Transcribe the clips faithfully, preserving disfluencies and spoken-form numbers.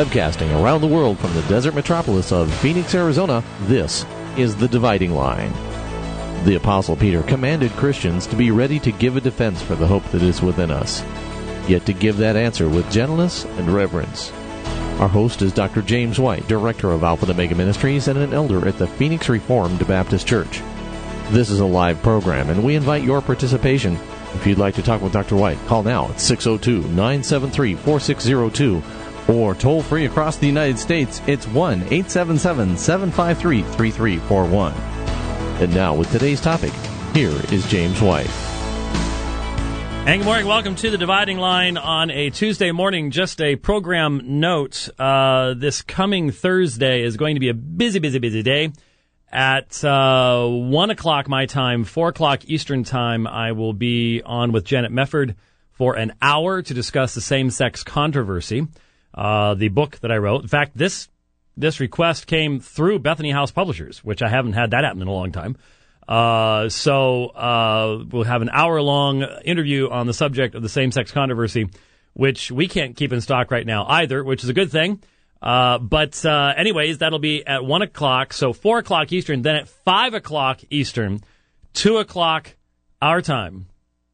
Webcasting around the world from the desert metropolis of Phoenix, Arizona, this is The Dividing Line. The Apostle Peter commanded Christians to be ready to give a defense for the hope that is within us, yet to give that answer with gentleness and reverence. Our host is Doctor James White, Director of Alpha and Omega Ministries and an elder at the Phoenix Reformed Baptist Church. This is a live program, and we invite your participation. If you'd like to talk with Doctor White, call now at six oh two, nine seven three, four six oh two, or toll free across the United States, it's one eight seven seven, seven five three, three three four one. And now, with today's topic, here is James White. And good morning. Welcome to The Dividing Line on a Tuesday morning. Just a program note. Uh, this coming Thursday is going to be a busy, busy, busy day. At uh, one o'clock my time, four o'clock Eastern time, I will be on with Janet Mefford for an hour to discuss the same-sex controversy, uh, the book that I wrote. In fact, this this request came through Bethany House Publishers, which I haven't had that happen in a long time. Uh, so uh, we'll have an hour-long interview on the subject of the same-sex controversy, which we can't keep in stock right now either, which is a good thing. Uh, but uh, anyways, that'll be at one o'clock, so four o'clock Eastern. Then at five o'clock Eastern, two o'clock our time,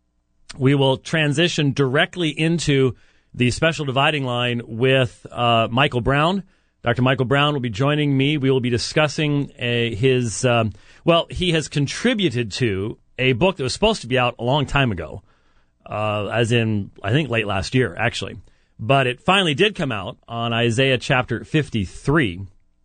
we will transition directly into the special dividing line with uh, Michael Brown. Doctor Michael Brown will be joining me. We will be discussing a, his, um, well, he has contributed to a book that was supposed to be out a long time ago, uh, as in, I think, late last year, actually. But it finally did come out on Isaiah chapter fifty-three.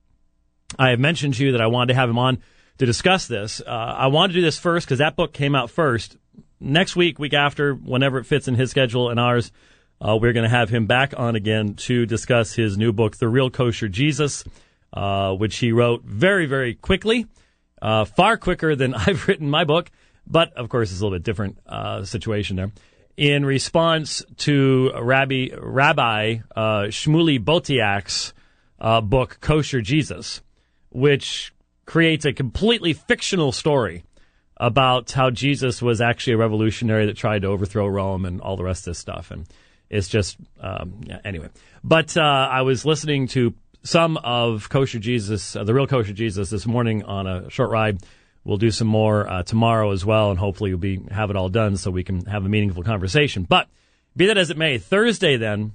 I have mentioned to you that I wanted to have him on to discuss this. Uh, I wanted to do this first because that book came out first. Next week, week after, whenever it fits in his schedule and ours, uh, we're going to have him back on again to discuss his new book, The Real Kosher Jesus, uh, which he wrote very, very quickly, uh, far quicker than I've written my book. But, of course, it's a little bit different uh, situation there. In response to Rabbi Rabbi uh, Shmuley Botiak's uh, book, Kosher Jesus, which creates a completely fictional story about how Jesus was actually a revolutionary that tried to overthrow Rome and all the rest of this stuff. And it's just, um, yeah, anyway. But uh, I was listening to some of Kosher Jesus, uh, The Real Kosher Jesus, this morning on a short ride. We'll do some more uh, tomorrow as well, and hopefully we'll be have it all done so we can have a meaningful conversation. But be that as it may, Thursday then,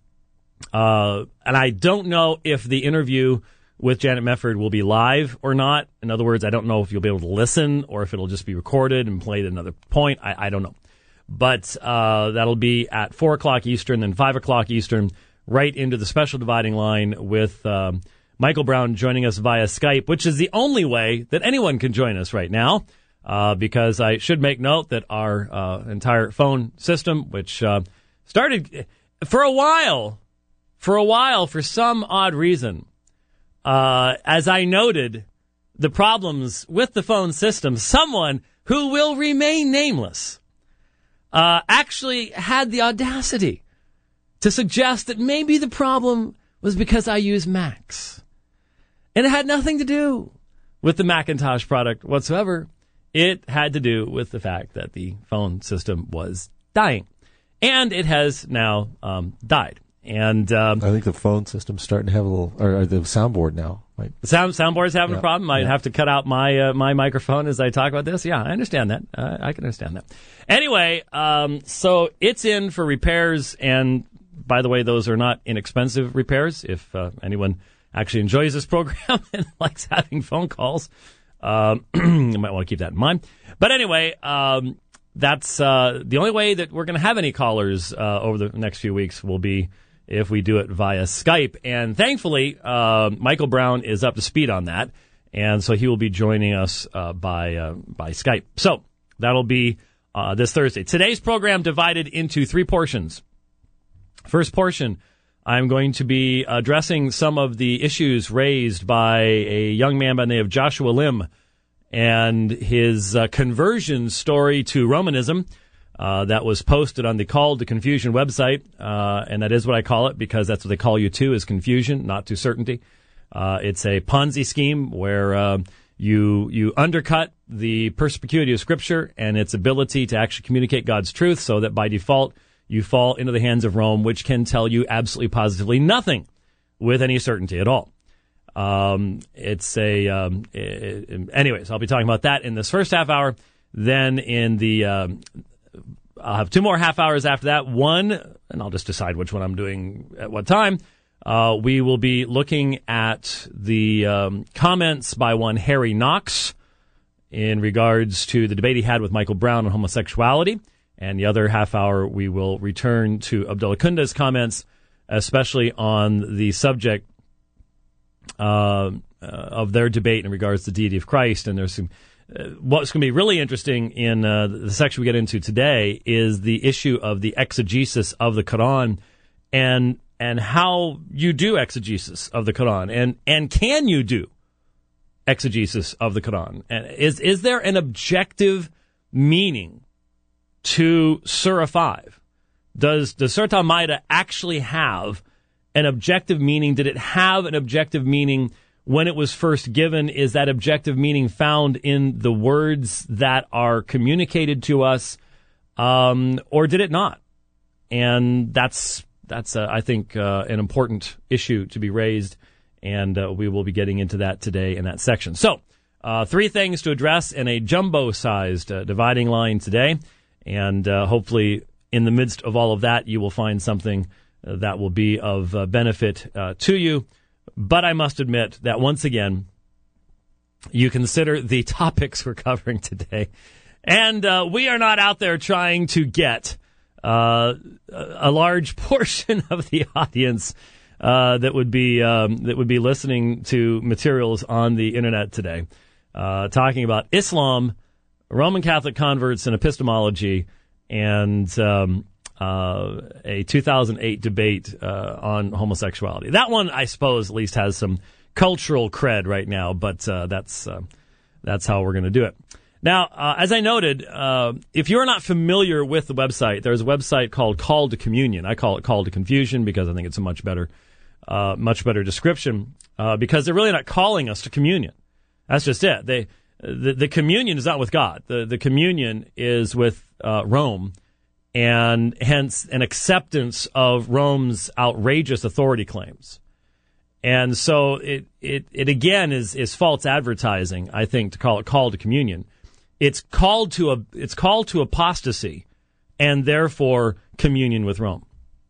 uh, and I don't know if the interview with Janet Mefford will be live or not. In other words, I don't know if you'll be able to listen or if it'll just be recorded and played at another point. I, I don't know. But uh, that'll be at four o'clock Eastern, then five o'clock Eastern, right into the special dividing line with Um, Michael Brown joining us via Skype, which is the only way that anyone can join us right now, uh, because I should make note that our uh, entire phone system, which uh, started for a while, for a while, for some odd reason, uh, as I noted, the problems with the phone system, someone who will remain nameless uh, actually had the audacity to suggest that maybe the problem was because I use Macs. And it had nothing to do with the Macintosh product whatsoever. It had to do with the fact that the phone system was dying. And it has now um, died. And um, I think the phone system's starting to have a little, or the soundboard now. Might. The sound soundboard's having yeah. a problem. I'd yeah. have to cut out my uh, my microphone as I talk about this. Yeah, I understand that. Uh, I can understand that. Anyway, um, so it's in for repairs. And by the way, those are not inexpensive repairs. If uh, anyone actually enjoys this program and likes having phone calls, um, you might want to keep that in mind. But anyway, um, that's uh, the only way that we're going to have any callers uh, over the next few weeks will be if we do it via Skype. And thankfully, uh, Michael Brown is up to speed on that, and so he will be joining us uh, by uh, by Skype. So that'll be uh, this Thursday. Today's program divided into three portions. First portion, I'm going to be addressing some of the issues raised by a young man by the name of Joshua Lim and his uh, conversion story to Romanism uh, that was posted on the Call to Confusion website, uh, and that is what I call it because that's what they call you to, is confusion, not to certainty. Uh, it's a Ponzi scheme where uh, you you undercut the perspicuity of Scripture and its ability to actually communicate God's truth so that by default you fall into the hands of Rome, which can tell you absolutely positively nothing with any certainty at all. Um, it's a, um, it, anyways, I'll be talking about that in this first half hour. Then in the, um, I'll have two more half hours after that. One, and I'll just decide which one I'm doing at what time. Uh, we will be looking at the um, comments by one Harry Knox in regards to the debate he had with Michael Brown on homosexuality. And the other half hour, we will return to Abdullah Kunda's comments, especially on the subject uh, uh, of their debate in regards to the deity of Christ. And there's some, uh, what's going to be really interesting in uh, the section we get into today is the issue of the exegesis of the Quran and and how you do exegesis of the Quran, and and can you do exegesis of the Quran? And is is there an objective meaning to Surah five? Does does Surah Al-Ma'idah actually have an objective meaning? Did it have an objective meaning when it was first given? Is that objective meaning found in the words that are communicated to us, um, or did it not? And that's that's uh, I think uh, an important issue to be raised, and uh, we will be getting into that today in that section. So, uh, three things to address in a jumbo-sized uh, dividing line today, and uh, hopefully in the midst of all of that, you will find something uh, that will be of uh, benefit uh, to you. But I must admit that once again, you consider the topics we're covering today, and uh, we are not out there trying to get uh, a large portion of the audience uh, that would be um, that would be listening to materials on the internet today, uh, talking about Islam, Roman Catholic converts, and epistemology, and um, uh, a two thousand eight debate uh, on homosexuality. That one, I suppose, at least has some cultural cred right now, but uh, that's uh, that's how we're going to do it. Now, uh, as I noted, uh, if you're not familiar with the website, there's a website called Call to Communion. I call it Call to Confusion because I think it's a much better, uh, much better description uh, because they're really not calling us to communion. That's just it. They the, the communion is not with God. The the communion is with uh, Rome, and hence an acceptance of Rome's outrageous authority claims. And so it, it, it again is, is false advertising, I think, to call it Call to Communion. It's called to a, it's called to apostasy and therefore communion with Rome.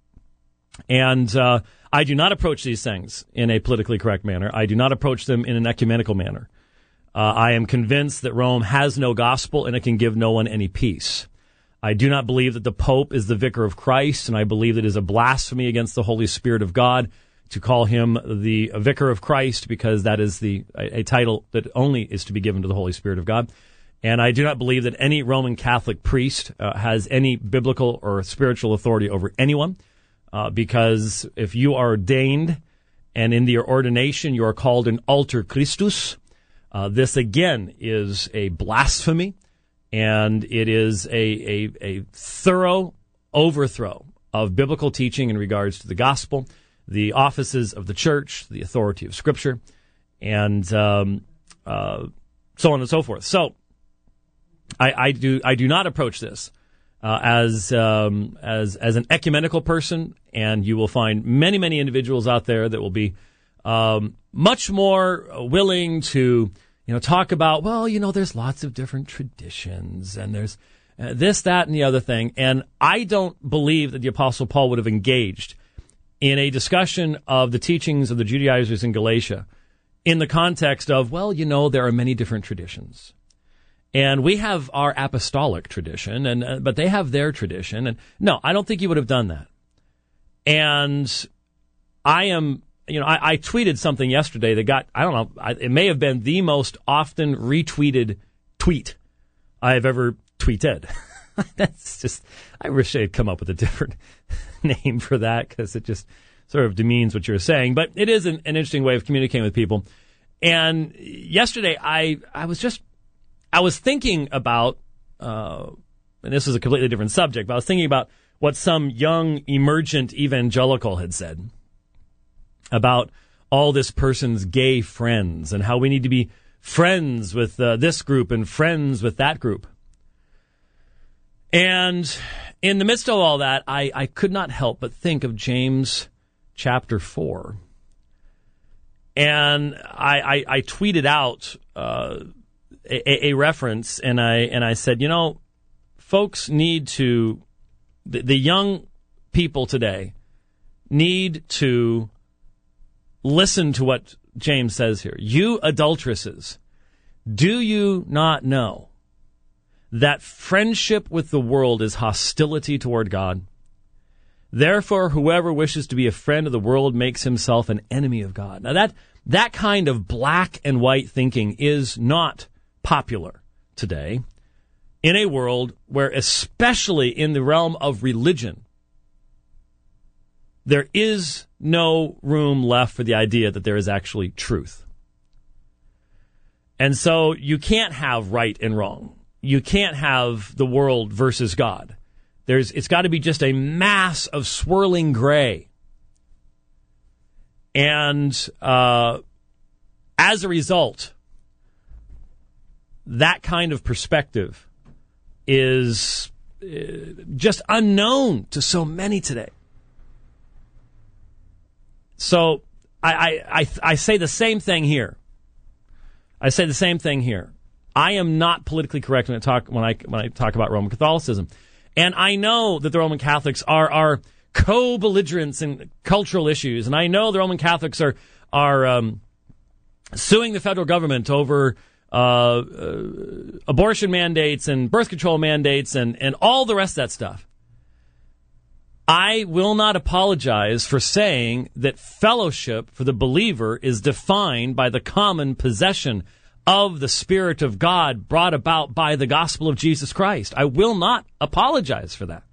And, uh, I do not approach these things in a politically correct manner. I do not approach them in an ecumenical manner. Uh, I am convinced that Rome has no gospel and it can give no one any peace. I do not believe that the Pope is the vicar of Christ, and I believe that it is a blasphemy against the Holy Spirit of God to call him the vicar of Christ, because that is the a, a title that only is to be given to the Holy Spirit of God. And I do not believe that any Roman Catholic priest uh, has any biblical or spiritual authority over anyone, uh, because if you are ordained and in your ordination you are called an alter Christus, uh, this again is a blasphemy, and it is a, a, a thorough overthrow of biblical teaching in regards to the gospel, the offices of the church, the authority of Scripture, and um, uh, so on and so forth. So I, I do I do not approach this uh, as um, as as an ecumenical person, and you will find many many individuals out there that will be um, much more willing to you know talk about, well, you know, there's lots of different traditions, and there's uh, this, that, and the other thing, and I don't believe that the Apostle Paul would have engaged in a discussion of the teachings of the Judaizers in Galatia in the context of, well, you know, there are many different traditions. And we have our apostolic tradition, and uh, but they have their tradition. And no, I don't think he would have done that. And I am, you know, I, I tweeted something yesterday that got, I don't know, I, it may have been the most often retweeted tweet I have ever tweeted. That's just, I wish I had come up with a different name for that, because it just sort of demeans what you're saying. But it is an, an interesting way of communicating with people. And yesterday, I, I was just, I was thinking about, uh, and this is a completely different subject, but I was thinking about what some young emergent evangelical had said about all this person's gay friends and how we need to be friends with uh, this group and friends with that group. And in the midst of all that, I, I could not help but think of James chapter four, And I, I, I tweeted out uh, a, a reference, and I and I said, you know, folks need to, the, the young people today need to listen to what James says here. You adulteresses, do you not know that friendship with the world is hostility toward God? Therefore, whoever wishes to be a friend of the world makes himself an enemy of God. Now, that that kind of black and white thinking is not popular today in a world where, especially in the realm of religion, there is no room left for the idea that there is actually truth. And so you can't have right and wrong. You can't have the world versus God. There's, it's got to be just a mass of swirling gray. And uh, as a result, that kind of perspective is uh, just unknown to so many today. So I, I, I, I say the same thing here. I say the same thing here. I am not politically correct when I talk when I when I talk about Roman Catholicism. And I know that the Roman Catholics are, are co-belligerents in cultural issues. And I know the Roman Catholics are are um, suing the federal government over uh, uh, abortion mandates and birth control mandates and, and all the rest of that stuff. I will not apologize for saying that fellowship for the believer is defined by the common possession of the Spirit of God brought about by the gospel of Jesus Christ. I will not apologize for that.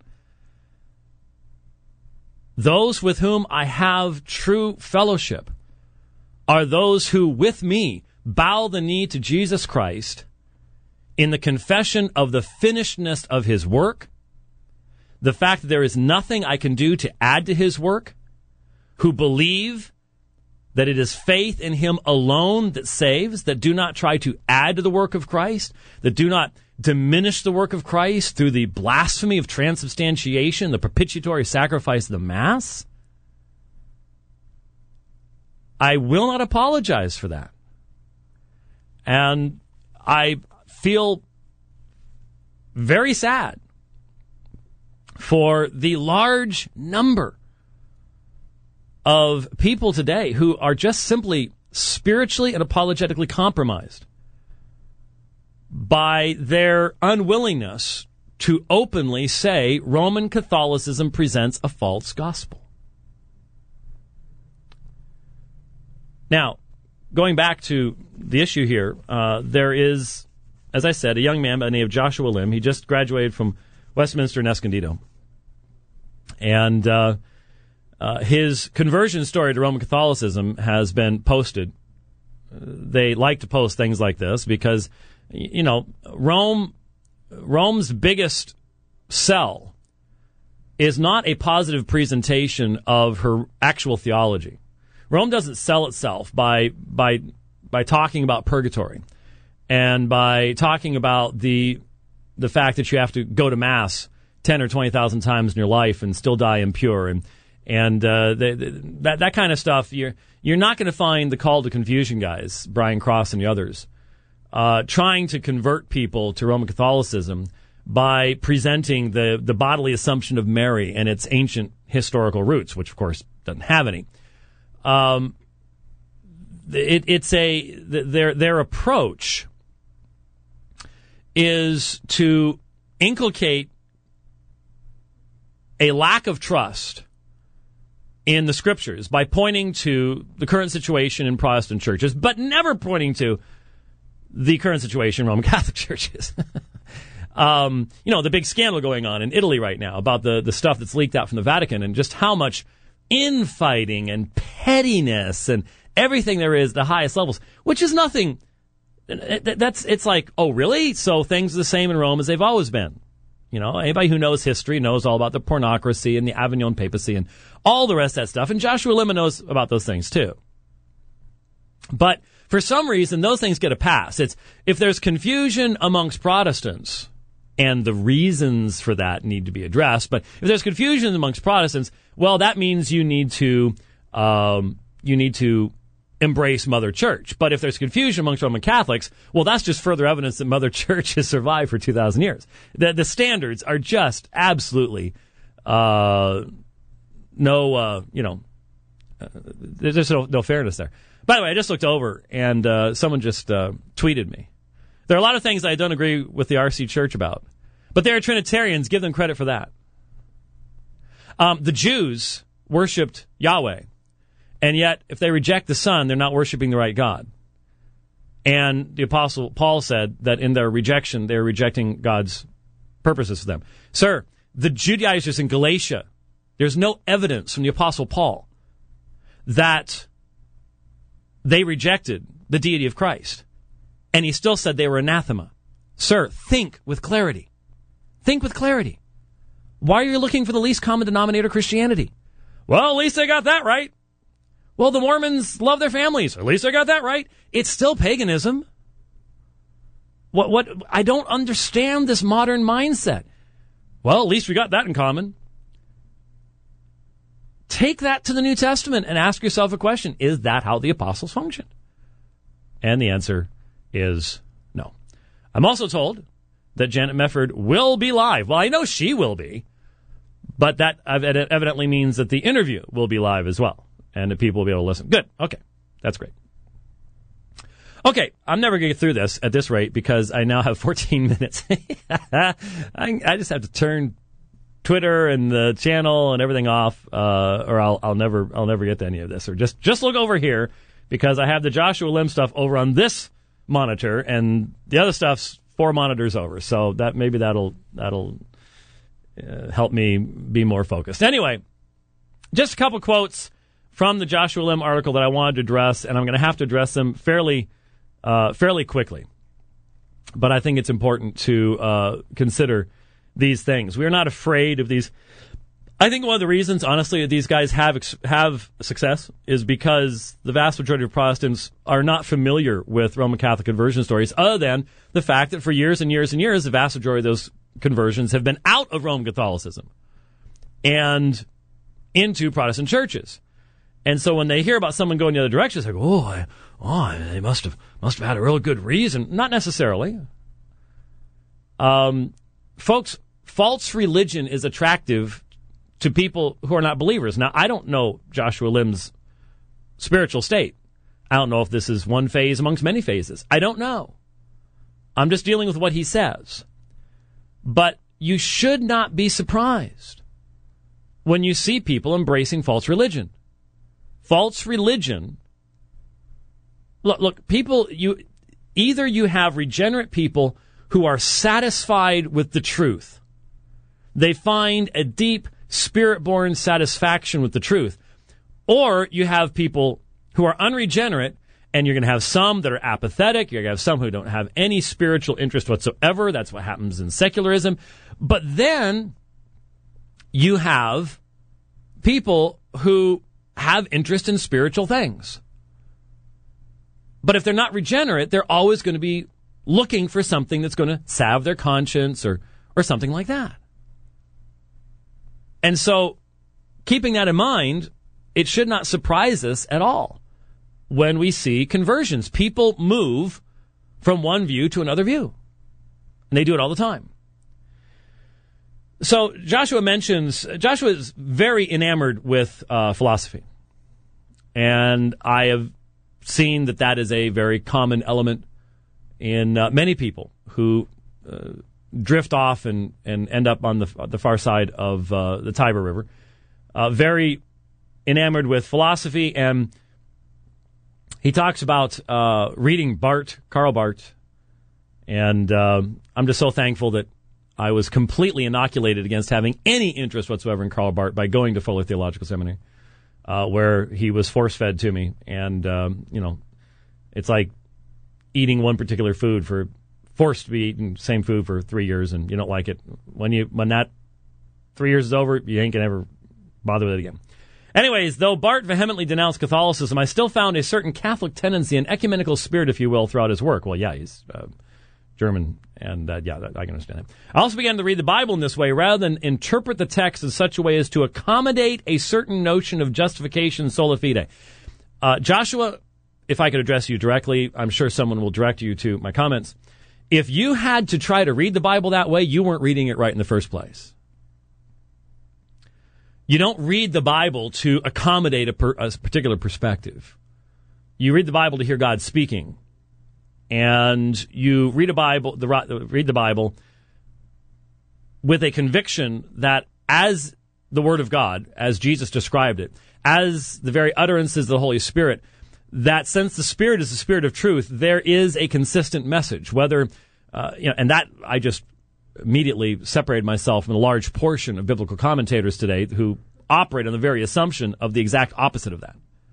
Those with whom I have true fellowship are those who, with me, bow the knee to Jesus Christ in the confession of the finishedness of his work, the fact that there is nothing I can do to add to his work, who believe that it is faith in him alone that saves, that do not try to add to the work of Christ, that do not diminish the work of Christ through the blasphemy of transubstantiation, the propitiatory sacrifice of the Mass. I will not apologize for that. And I feel very sad for the large number of people today who are just simply spiritually and apologetically compromised by their unwillingness to openly say Roman Catholicism presents a false gospel. Now, going back to the issue here, uh, there is, as I said, a young man by the name of Joshua Lim. He just graduated from Westminster and Escondido. And uh, uh, his conversion story to Roman Catholicism has been posted. Uh, they like to post things like this because, you know, Rome, Rome's biggest sell is not a positive presentation of her actual theology. Rome doesn't sell itself by by by talking about purgatory and by talking about the the fact that you have to go to Mass ten or twenty thousand times in your life and still die impure, and and uh, the, the, that that kind of stuff. You're you're not going to find the Call to Confusion guys, Brian Cross and the others, uh, trying to convert people to Roman Catholicism by presenting the the bodily Assumption of Mary and its ancient historical roots, which of course doesn't have any. Um, it, it's a their their approach is to inculcate a lack of trust in the Scriptures by pointing to the current situation in Protestant churches, but never pointing to the current situation in Roman Catholic churches. um, you know, the big scandal going on in Italy right now about the, the stuff that's leaked out from the Vatican and just how much infighting and pettiness and everything there is at the highest levels, which is nothing. That's it's like, oh, really? So things are the same in Rome as they've always been. You know, anybody who knows history knows all about the pornocracy and the Avignon papacy and all the rest of that stuff. And Joshua Lim knows about those things, too. But for some reason, those things get a pass. It's if there's confusion amongst Protestants, and the reasons for that need to be addressed, but if there's confusion amongst Protestants, well, that means you need to um, you need to embrace Mother Church. But if there's confusion amongst Roman Catholics, well, that's just further evidence that Mother Church has survived for two thousand years. The, the standards are just absolutely uh, no, uh, you know, uh, there's no, no fairness there. By the way, I just looked over, and uh, someone just uh, tweeted me. There are a lot of things I don't agree with the R C Church about, but they're Trinitarians. Give them credit for that. Um, the Jews worshipped Yahweh, and yet if they reject the Son, they're not worshiping the right God. And the Apostle Paul said that in their rejection, they're rejecting God's purposes for them. Sir, the Judaizers in Galatia, there's no evidence from the Apostle Paul that they rejected the deity of Christ. And he still said they were anathema. Sir, think with clarity. Think with clarity. Why are you looking for the least common denominator Christianity? Well, at least they got that right. Well, the Mormons love their families. At least they got that right. It's still paganism. What? What? I don't understand this modern mindset. Well, at least we got that in common. Take that to the New Testament and ask yourself a question. Is that how the apostles functioned? And the answer is no. I'm also told that Janet Mefford will be live. Well, I know she will be, but that evidently means that the interview will be live as well, and that people will be able to listen. Good. Okay. That's great. Okay, I'm never going to get through this at this rate because I now have fourteen minutes. I, I just have to turn Twitter and the channel and everything off, uh, or I'll, I'll never, I'll never get to any of this. Or just, just look over here because I have the Joshua Lim stuff over on this monitor, and the other stuff's four monitors over. So that maybe that'll, that'll uh, help me be more focused. Anyway, just a couple quotes from the Joshua Lim article that I wanted to address, and I'm going to have to address them fairly, uh, fairly quickly. But I think it's important to uh, consider these things. We are not afraid of these. I think one of the reasons, honestly, that these guys have have success is because the vast majority of Protestants are not familiar with Roman Catholic conversion stories, other than the fact that for years and years and years, the vast majority of those conversions have been out of Roman Catholicism and into Protestant churches. And so when they hear about someone going the other direction, it's like, oh, I, oh, they must have must have had a real good reason. Not necessarily. Um, folks, false religion is attractive to people who are not believers. Now, I don't know Joshua Lim's spiritual state. I don't know if this is one phase amongst many phases. I don't know. I'm just dealing with what he says. But you should not be surprised when you see people embracing false religion. False religion. Look, look, people, you either you have regenerate people who are satisfied with the truth. They find a deep spirit-born satisfaction with the truth. Or you have people who are unregenerate, and you're going to have some that are apathetic. You're going to have some who don't have any spiritual interest whatsoever. That's what happens in secularism. But then you have people who have interest in spiritual things. But if they're not regenerate, they're always going to be looking for something that's going to salve their conscience or, or something like that. And so, keeping that in mind, it should not surprise us at all when we see conversions. People move from one view to another view. And they do it all the time. So, Joshua mentions, Joshua is very enamored with uh, philosophy. And I have seen that that is a very common element in uh, many people who uh, drift off and, and end up on the the far side of uh, the Tiber River. Uh, very enamored with philosophy, and he talks about uh, reading Barth, Karl Barth, and uh, I'm just so thankful that I was completely inoculated against having any interest whatsoever in Karl Barth by going to Fuller Theological Seminary, uh, where he was force-fed to me, and um, you know, it's like eating one particular food for forced to be eating the same food for three years and you don't like it. When you when that three years is over, you ain't gonna ever bother with it again. Anyways, though Barth vehemently denounced Catholicism, I still found a certain Catholic tendency, an ecumenical spirit, if you will, throughout his work. Well, yeah, he's uh, German, and uh, yeah, I can understand that. I also began to read the Bible in this way, rather than interpret the text in such a way as to accommodate a certain notion of justification sola fide. Uh, Joshua if I could address you directly, I'm sure someone will direct you to my comments. If you had to try to read the Bible that way, you weren't reading it right in the first place. You don't read the Bible to accommodate a, per, a particular perspective. You read the Bible to hear God speaking. And you read a Bible, the, read the Bible with a conviction that as the Word of God, as Jesus described it, as the very utterances of the Holy Spirit, that since the Spirit is the Spirit of truth, there is a consistent message. Whether, uh, you know, and that I just immediately separated myself from a large portion of biblical commentators today who operate on the very assumption of the exact opposite of that.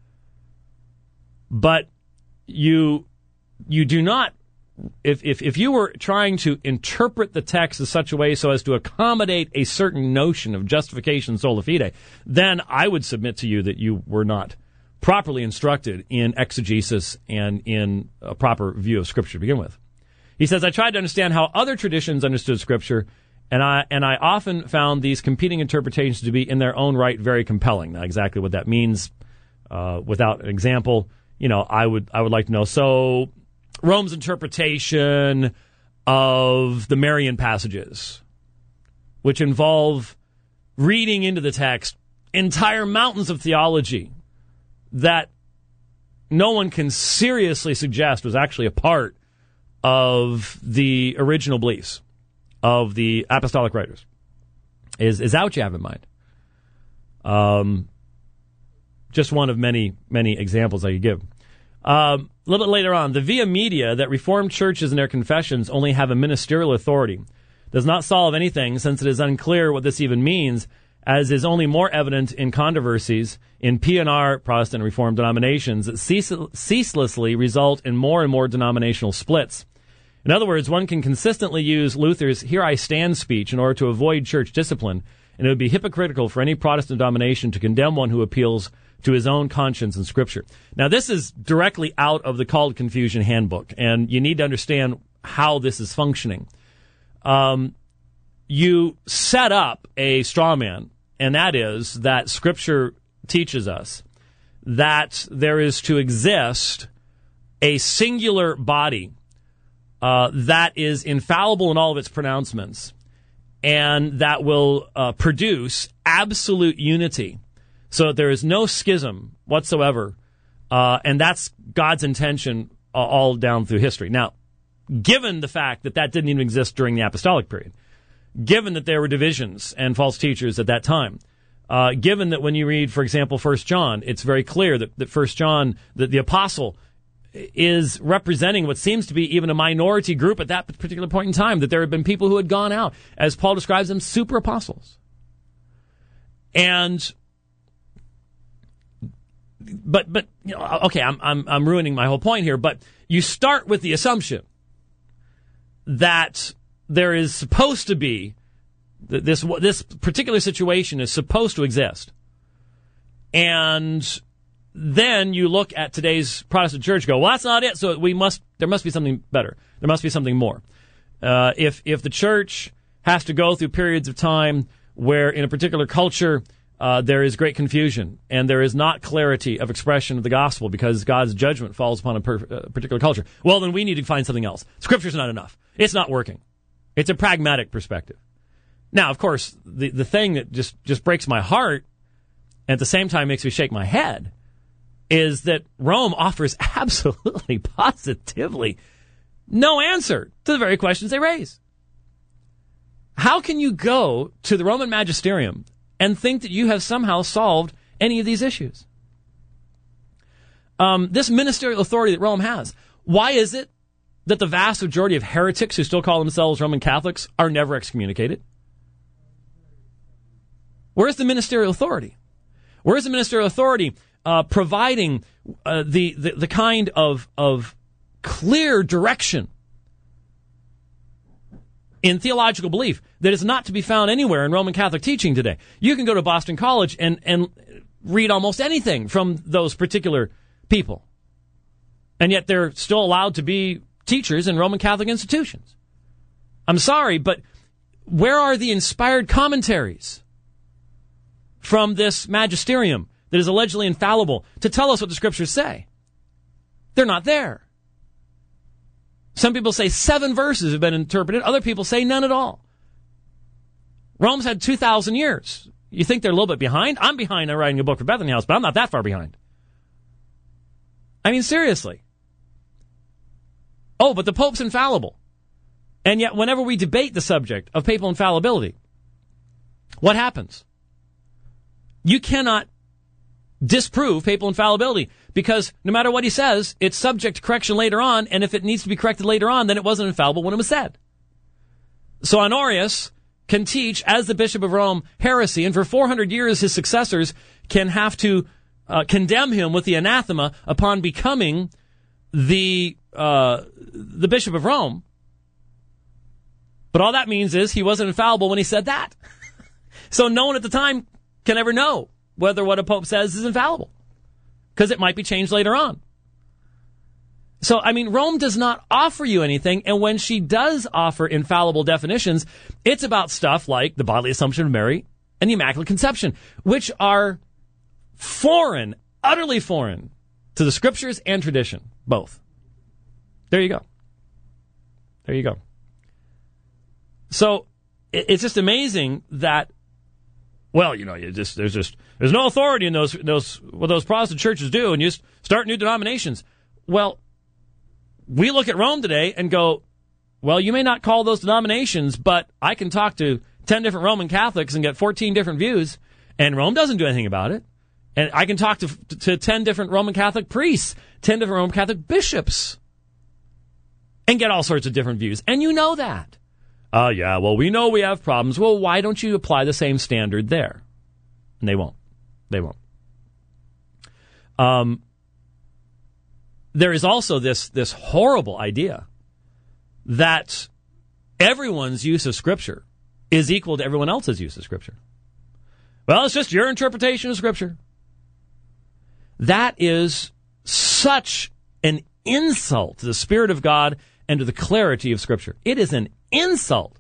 But you you do not, if, if, if you were trying to interpret the text in such a way so as to accommodate a certain notion of justification sola fide, then I would submit to you that you were not properly instructed in exegesis and in a proper view of Scripture to begin with. He says, I tried to understand how other traditions understood Scripture, and I and I often found these competing interpretations to be in their own right very compelling. Now, exactly what that means, uh, without an example, you know, I would I would like to know. So, Rome's interpretation of the Marian passages, which involve reading into the text entire mountains of theology that no one can seriously suggest was actually a part of the original beliefs of the apostolic writers. Is is that what you have in mind? Um, just one of many, many examples I could give. Um, a little bit later on, the via media that Reformed churches and their confessions only have a ministerial authority does not solve anything, since it is unclear what this even means, as is only more evident in controversies in P N R, Protestant and Reformed denominations, that cease- ceaselessly result in more and more denominational splits. In other words, one can consistently use Luther's "Here I Stand" speech in order to avoid church discipline, and it would be hypocritical for any Protestant denomination to condemn one who appeals to his own conscience and Scripture. Now, this is directly out of the Called Confusion Handbook, and you need to understand how this is functioning. Um, you set up a straw man, and that is that Scripture teaches us that there is to exist a singular body uh, that is infallible in all of its pronouncements, and that will uh, produce absolute unity, so that there is no schism whatsoever, uh, and that's God's intention uh, all down through history. Now, given the fact that that didn't even exist during the apostolic period, given that there were divisions and false teachers at that time, uh, given that when you read, for example, First John, it's very clear that, that First John, that the apostle is representing what seems to be even a minority group at that particular point in time, that there had been people who had gone out, as Paul describes them, super apostles. And, but, but, you know, okay, I'm, I'm, I'm ruining my whole point here, but you start with the assumption that there is supposed to be, this, this particular situation is supposed to exist. And then you look at today's Protestant church, go, well, that's not it. So we must, there must be something better. There must be something more. Uh, if, if the church has to go through periods of time where in a particular culture, uh, there is great confusion and there is not clarity of expression of the gospel because God's judgment falls upon a per, uh, particular culture, well, then we need to find something else. Scripture's not enough. It's not working. It's a pragmatic perspective. Now, of course, the, the thing that just, just breaks my heart and at the same time makes me shake my head is that Rome offers absolutely, positively no answer to the very questions they raise. How can you go to the Roman magisterium and think that you have somehow solved any of these issues? Um, this ministerial authority that Rome has, why is it that the vast majority of heretics who still call themselves Roman Catholics are never excommunicated? Where's the ministerial authority? Where's the ministerial authority uh, providing uh, the, the the kind of of clear direction in theological belief that is not to be found anywhere in Roman Catholic teaching today? You can go to Boston College and, and read almost anything from those particular people, and yet they're still allowed to be teachers in Roman Catholic institutions. I'm sorry, but where are the inspired commentaries from this magisterium that is allegedly infallible to tell us what the Scriptures say? They're not there. Some people say seven verses have been interpreted. Other people say none at all. Rome's had two thousand years. You think they're a little bit behind? I'm behind on writing a book for Bethany House, but I'm not that far behind. I mean, seriously. Oh, but the Pope's infallible. And yet, whenever we debate the subject of papal infallibility, what happens? You cannot disprove papal infallibility because no matter what he says, it's subject to correction later on, and if it needs to be corrected later on, then it wasn't infallible when it was said. So Honorius can teach, as the Bishop of Rome, heresy, and for four hundred years his successors can have to uh, condemn him with the anathema upon becoming the uh, the Bishop of Rome. But all that means is he wasn't infallible when he said that. So no one at the time can ever know whether what a pope says is infallible, because it might be changed later on. So, I mean, Rome does not offer you anything, and when she does offer infallible definitions, it's about stuff like the bodily assumption of Mary and the Immaculate Conception, which are foreign, utterly foreign to the Scriptures and tradition, both. There you go. There you go. So, it's just amazing that, well, you know, you just there's just there's no authority in those those what those Protestant churches do, and you just start new denominations. Well, we look at Rome today and go, well, you may not call those denominations, but I can talk to ten different Roman Catholics and get fourteen different views, and Rome doesn't do anything about it. And I can talk to to ten different Roman Catholic priests, ten different Roman Catholic bishops, and get all sorts of different views. And you know that. Oh, uh, yeah, well, we know we have problems. Well, why don't you apply the same standard there? And they won't. They won't. Um, there is also this, this horrible idea that everyone's use of Scripture is equal to everyone else's use of Scripture. Well, it's just your interpretation of Scripture. That is such an insult to the Spirit of God and to the clarity of Scripture. It is an insult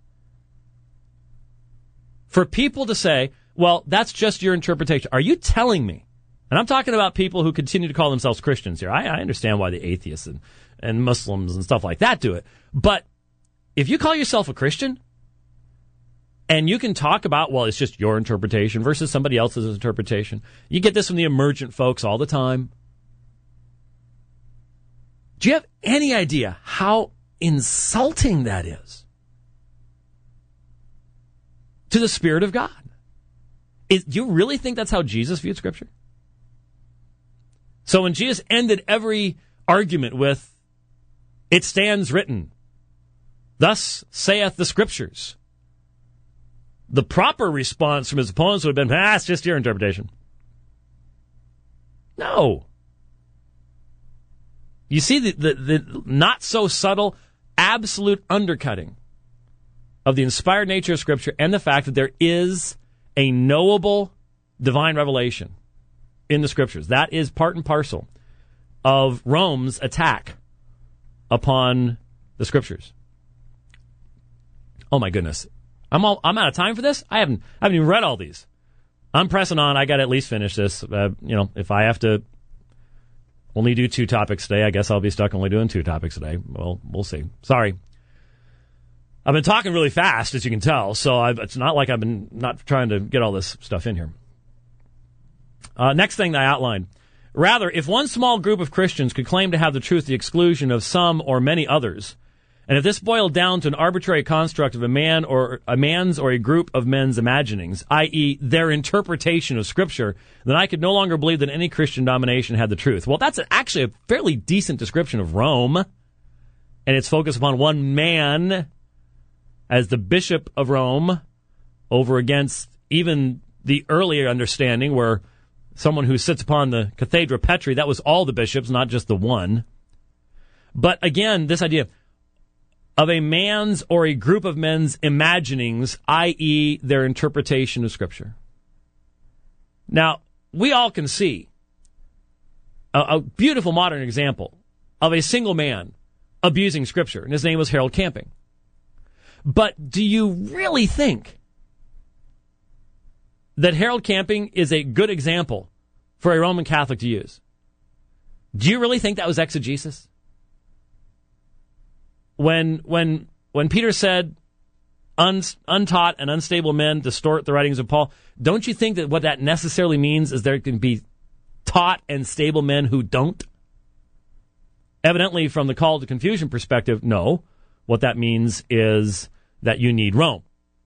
for people to say, well, that's just your interpretation. Are you telling me? And I'm talking about people who continue to call themselves Christians here. I, I understand why the atheists and, and Muslims and stuff like that do it. But if you call yourself a Christian and you can talk about, well, it's just your interpretation versus somebody else's interpretation. You get this from the emergent folks all the time. Do you have any idea how insulting that is to the Spirit of God? Is, do you really think that's how Jesus viewed Scripture? So when Jesus ended every argument with, it stands written, thus saith the Scriptures, the proper response from his opponents would have been, ah, it's just your interpretation. No. You see the, the, the not so subtle, absolute undercutting of the inspired nature of Scripture and the fact that there is a knowable divine revelation in the Scriptures. That is part and parcel of Rome's attack upon the Scriptures. Oh my goodness. I'm all, I'm out of time for this? I haven't I haven't even read all these. I'm pressing on. I got to at least finish this. Uh, you know, if I have to only do two topics today, I guess I'll be stuck only doing two topics today. Well, we'll see. Sorry. I've been talking really fast, as you can tell, so I've, it's not like I've been not trying to get all this stuff in here. Uh, next thing that I outlined. Rather, if one small group of Christians could claim to have the truth to the exclusion of some or many others, and if this boiled down to an arbitrary construct of a man or a man's or a group of men's imaginings, that is their interpretation of Scripture, then I could no longer believe that any Christian denomination had the truth. Well, that's actually a fairly decent description of Rome, and its focus upon one man as the Bishop of Rome over against even the earlier understanding where someone who sits upon the Cathedra Petri, that was all the bishops, not just the one. But again, this idea of a man's or a group of men's imaginings, that is their interpretation of Scripture. Now, we all can see a, a beautiful modern example of a single man abusing Scripture, and his name was Harold Camping. But do you really think that Harold Camping is a good example for a Roman Catholic to use? Do you really think that was exegesis? When when when Peter said un, untaught and unstable men distort the writings of Paul, don't you think that what that necessarily means is there can be taught and stable men who don't? Evidently, from the call to confusion perspective, no. What that means is that you need Rome.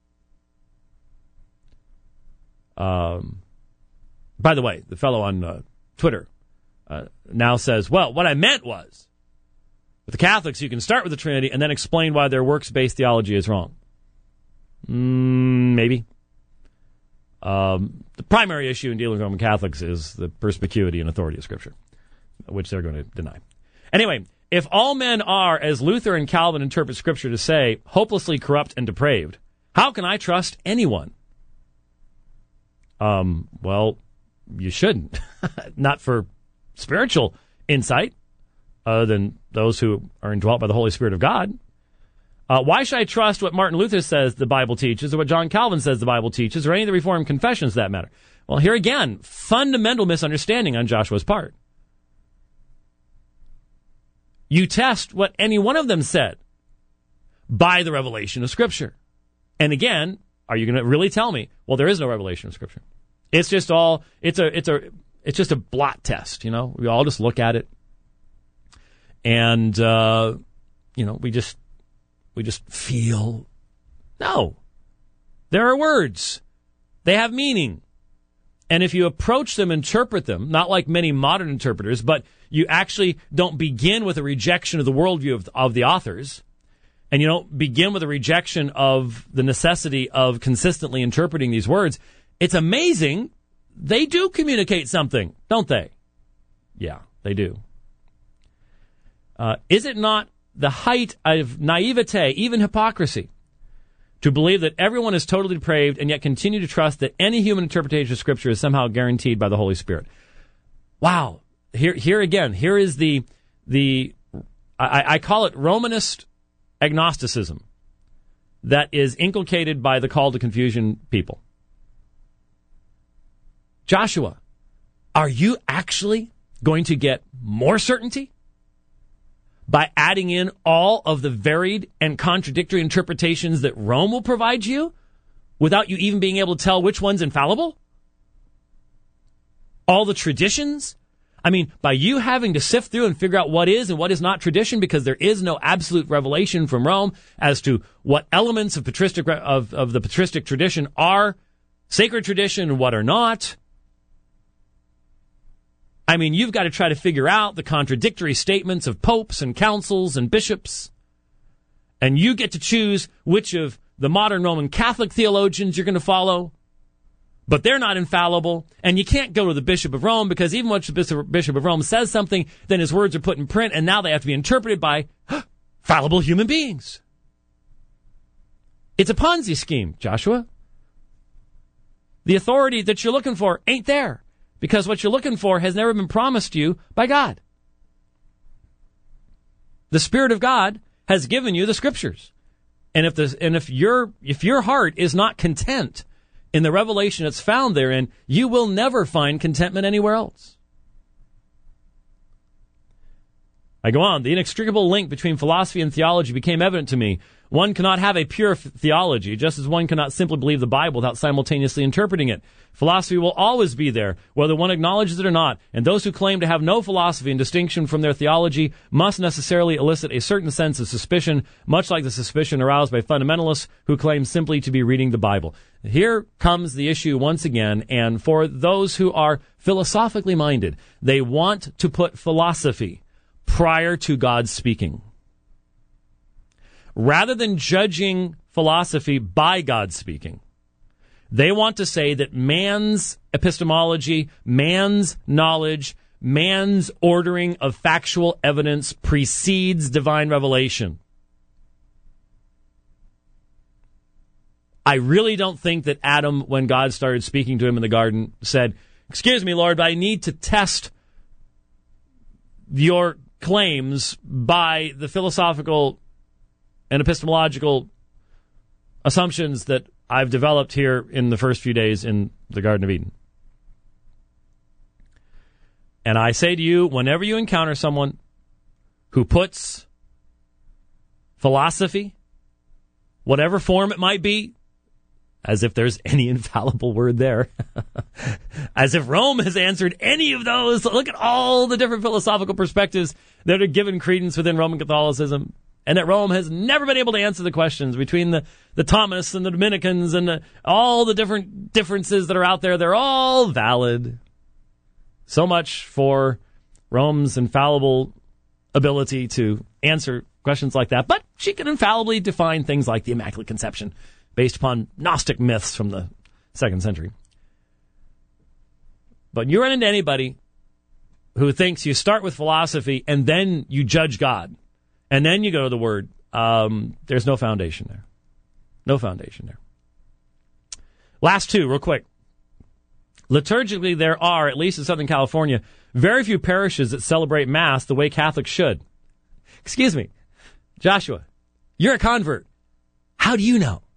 Um, by the way, the fellow on uh, Twitter uh, now says, well, what I meant was, with the Catholics, you can start with the Trinity and then explain why their works-based theology is wrong. Mm, maybe. Um, the primary issue in dealing with Roman Catholics is the perspicuity and authority of Scripture, which they're going to deny. Anyway, if all men are, as Luther and Calvin interpret Scripture to say, hopelessly corrupt and depraved, how can I trust anyone? Um, well, you shouldn't. Not for spiritual insight, other than those who are indwelt by the Holy Spirit of God. Uh, why should I trust what Martin Luther says the Bible teaches, or what John Calvin says the Bible teaches, or any of the Reformed confessions for that matter? Well, here again, fundamental misunderstanding on Joshua's part. You test what any one of them said by the revelation of Scripture. And again, are you going to really tell me, well, there is no revelation of Scripture? It's just all, it's a, it's a, it's just a blot test, you know? We all just look at it. And, uh, you know, we just, we just feel. No. There are words. They have meaning. And if you approach them, interpret them, not like many modern interpreters, but you actually don't begin with a rejection of the worldview of, of the authors, and you don't begin with a rejection of the necessity of consistently interpreting these words, it's amazing they do communicate something, don't they? Yeah, they do. Uh, is it not the height of naivete, even hypocrisy, to believe that everyone is totally depraved and yet continue to trust that any human interpretation of Scripture is somehow guaranteed by the Holy Spirit? Wow. Here, here again, here is the, the I, I call it Romanist agnosticism that is inculcated by the call to confusion people. Joshua, are you actually going to get more certainty by adding in all of the varied and contradictory interpretations that Rome will provide you without you even being able to tell which one's infallible? All the traditions? I mean, by you having to sift through and figure out what is and what is not tradition, because there is no absolute revelation from Rome as to what elements of patristic of, of the patristic tradition are sacred tradition and what are not. I mean, you've got to try to figure out the contradictory statements of popes and councils and bishops. And you get to choose which of the modern Roman Catholic theologians you're going to follow. But they're not infallible. And you can't go to the Bishop of Rome, because even once the Bishop of Rome says something, then his words are put in print, and now they have to be interpreted by fallible human beings. It's a Ponzi scheme, Joshua. The authority that you're looking for ain't there, because what you're looking for has never been promised to you by God. The Spirit of God has given you the Scriptures. And if the, and if your if your heart is not content in the revelation that's found therein, you will never find contentment anywhere else. I go on. The inextricable link between philosophy and theology became evident to me. One cannot have a pure theology, just as one cannot simply believe the Bible without simultaneously interpreting it. Philosophy will always be there, whether one acknowledges it or not, and those who claim to have no philosophy in distinction from their theology must necessarily elicit a certain sense of suspicion, much like the suspicion aroused by fundamentalists who claim simply to be reading the Bible. Here comes the issue once again, and for those who are philosophically minded, they want to put philosophy prior to God speaking. Rather than judging philosophy by God speaking, they want to say that man's epistemology, man's knowledge, man's ordering of factual evidence precedes divine revelation. I really don't think that Adam, when God started speaking to him in the garden, said, "Excuse me, Lord, but I need to test your claims by the philosophical and epistemological assumptions that I've developed here in the first few days in the Garden of Eden." And I say to you, whenever you encounter someone who puts philosophy, whatever form it might be, as if there's any infallible word there, as if Rome has answered any of those. Look at all the different philosophical perspectives that are given credence within Roman Catholicism, and that Rome has never been able to answer the questions between the, the Thomists and the Dominicans and the, all the different differences that are out there. They're all valid. So much for Rome's infallible ability to answer questions like that. But she can infallibly define things like the Immaculate Conception based upon Gnostic myths from the second century. But you run into anybody who thinks you start with philosophy and then you judge God, and then you go to the Word, um, there's no foundation there. No foundation there. Last two, real quick. Liturgically, there are, at least in Southern California, very few parishes that celebrate Mass the way Catholics should. Excuse me, Joshua, you're a convert. How do you know?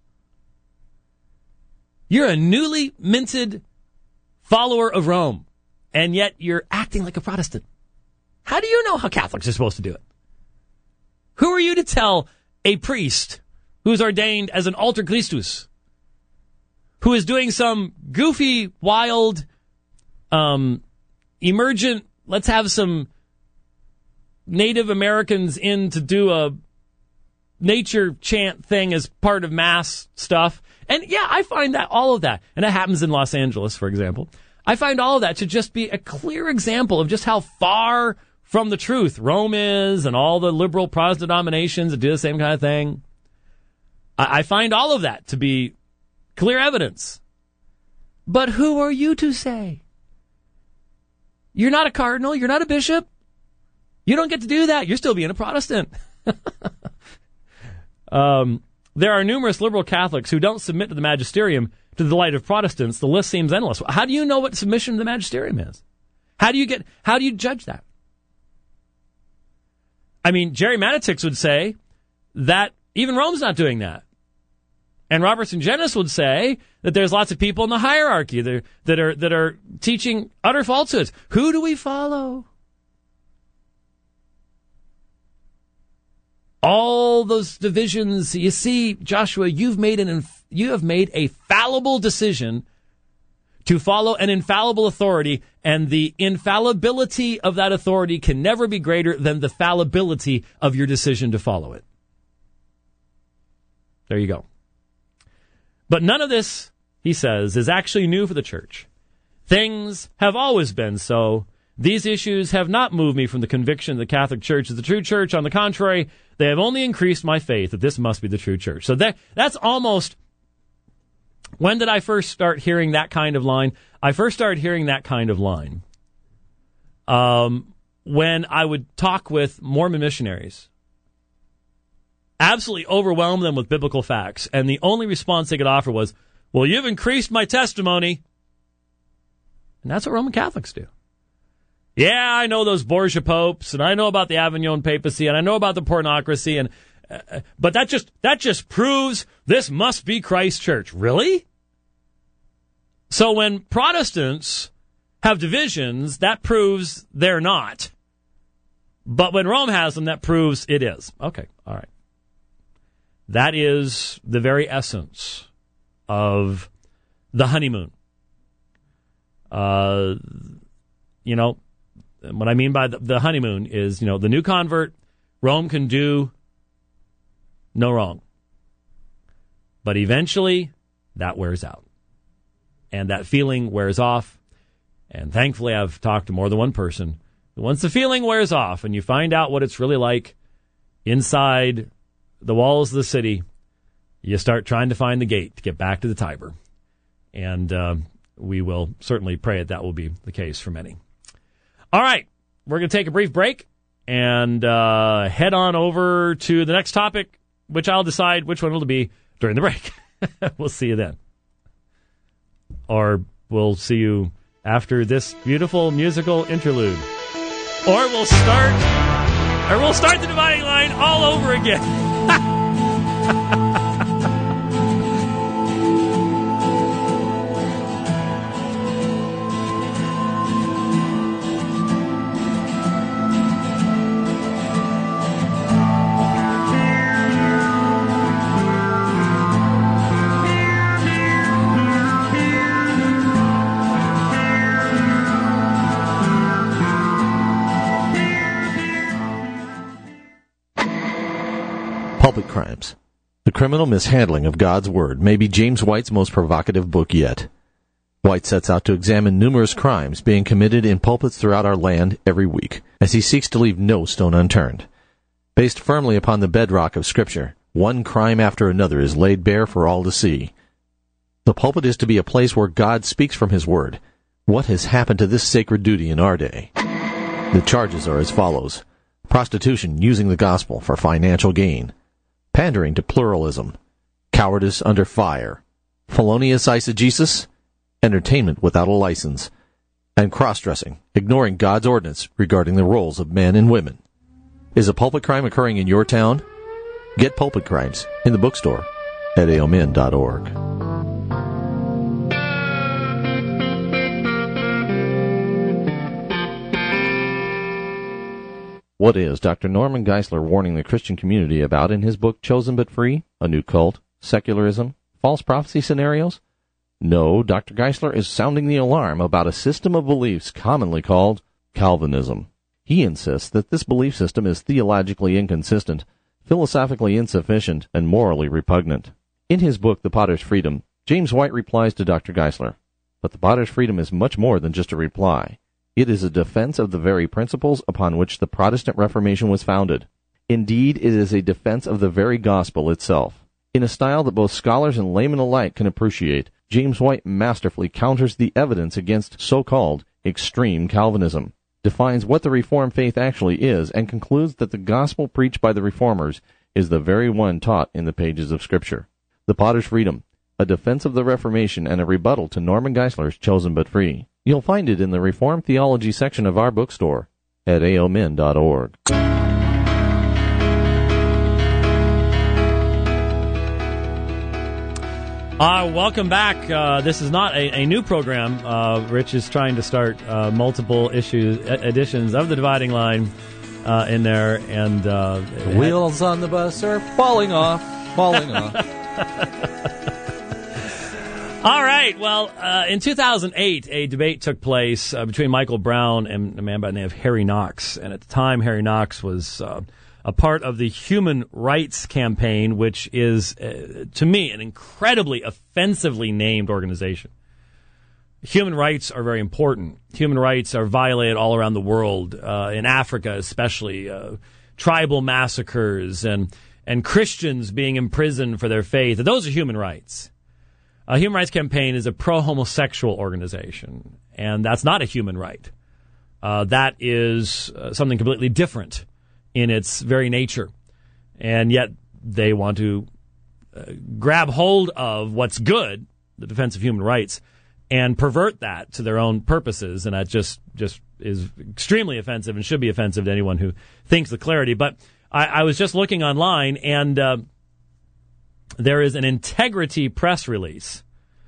You're a newly minted follower of Rome, and yet you're acting like a Protestant. How do you know how Catholics are supposed to do it? Who are you to tell a priest who's ordained as an alter Christus, who is doing some goofy, wild, um, emergent, let's have some Native Americans in to do a nature chant thing as part of Mass stuff? And yeah, I find that all of that, and it happens in Los Angeles, for example, I find all of that to just be a clear example of just how far from the truth Rome is, and all the liberal Protestant denominations that do the same kind of thing. I, I find all of that to be clear evidence. But who are you to say? You're not a cardinal. You're not a bishop. You don't get to do that. You're still being a Protestant. um, there are numerous liberal Catholics who don't submit to the magisterium to the delight of Protestants. The list seems endless. How do you know what submission to the magisterium is? How do you get? How do you judge that? I mean, Jerry Matitix would say that even Rome's not doing that. And Robertson Genis would say that there's lots of people in the hierarchy that are, that are that are teaching utter falsehoods. Who do we follow? All those divisions. You see, Joshua, you've made an inf- you have made a fallible decision to follow an infallible authority, and the infallibility of that authority can never be greater than the fallibility of your decision to follow it. There you go. But none of this, he says, is actually new for the church. Things have always been so. These issues have not moved me from the conviction the Catholic Church is the true church. On the contrary, they have only increased my faith that this must be the true church. So that that's almost... When did I first start hearing that kind of line? I first started hearing that kind of line um, when I would talk with Mormon missionaries. Absolutely overwhelm them with biblical facts. And the only response they could offer was, well, you've increased my testimony. And that's what Roman Catholics do. Yeah, I know those Borgia popes, and I know about the Avignon papacy, and I know about the pornocracy, and uh, but that just that just proves this must be Christ's church. Really? So when Protestants have divisions, that proves they're not. But when Rome has them, that proves it is. Okay, all right. That is the very essence of the honeymoon. Uh, you know, what I mean by the, the honeymoon is, you know, the new convert, Rome can do no wrong. But eventually, that wears out. And that feeling wears off. And thankfully, I've talked to more than one person. Once the feeling wears off and you find out what it's really like inside the walls of the city, you start trying to find the gate to get back to the Tiber. And uh, we will certainly pray that that will be the case for many. All right, we're going to take a brief break and uh, head on over to the next topic, which I'll decide which one it'll be during the break. We'll see you then. Or we'll see you after this beautiful musical interlude. Or we'll start, or we'll start the dividing line all over again. Pulpit Crimes. The Criminal Mishandling of God's Word may be James White's most provocative book yet. White sets out to examine numerous crimes being committed in pulpits throughout our land every week, as he seeks to leave no stone unturned. Based firmly upon the bedrock of Scripture, one crime after another is laid bare for all to see. The pulpit is to be a place where God speaks from His Word. What has happened to this sacred duty in our day? The charges are as follows. Prostitution using the gospel for financial gain. Pandering to pluralism. Cowardice under fire. Felonious eisegesis. Entertainment without a license. And cross-dressing, ignoring God's ordinance regarding the roles of men and women. Is a pulpit crime occurring in your town? Get Pulpit Crimes in the bookstore at a o min dot org. What is Doctor Norman Geisler warning the Christian community about in his book Chosen But Free? A New Cult, Secularism, False Prophecy Scenarios? No, Doctor Geisler is sounding the alarm about a system of beliefs commonly called Calvinism. He insists that this belief system is theologically inconsistent, philosophically insufficient, and morally repugnant. In his book The Potter's Freedom, James White replies to Doctor Geisler, but the Potter's Freedom is much more than just a reply. It is a defense of the very principles upon which the Protestant Reformation was founded. Indeed, it is a defense of the very gospel itself. In a style that both scholars and laymen alike can appreciate, James White masterfully counters the evidence against so-called extreme Calvinism, defines what the Reformed faith actually is, and concludes that the gospel preached by the Reformers is the very one taught in the pages of Scripture. The Potter's Freedom, a defense of the Reformation and a rebuttal to Norman Geisler's Chosen But Free. You'll find it in the Reformed Theology section of our bookstore at a o min dot org. Uh, welcome back. Uh, this is not a, a new program. Uh, Rich is trying to start uh, multiple issues, editions of The Dividing Line uh, in there. and uh, The wheels on the bus are falling off, falling off. All right. Well, uh, in two thousand eight, a debate took place uh, between Michael Brown and a man by the name of Harry Knox. And at the time, Harry Knox was uh, a part of the Human Rights Campaign, which is, uh, to me, an incredibly offensively named organization. Human rights are very important. Human rights are violated all around the world, uh, in Africa especially. Uh, tribal massacres and, and Christians being imprisoned for their faith. Those are human rights. A Human Rights Campaign is a pro-homosexual organization, and that's not a human right. Uh, that is uh, something completely different in its very nature. And yet they want to uh, grab hold of what's good, the defense of human rights, and pervert that to their own purposes, and that just, just is extremely offensive and should be offensive to anyone who thinks the clarity. But I, I was just looking online, and uh, there is an Integrity press release,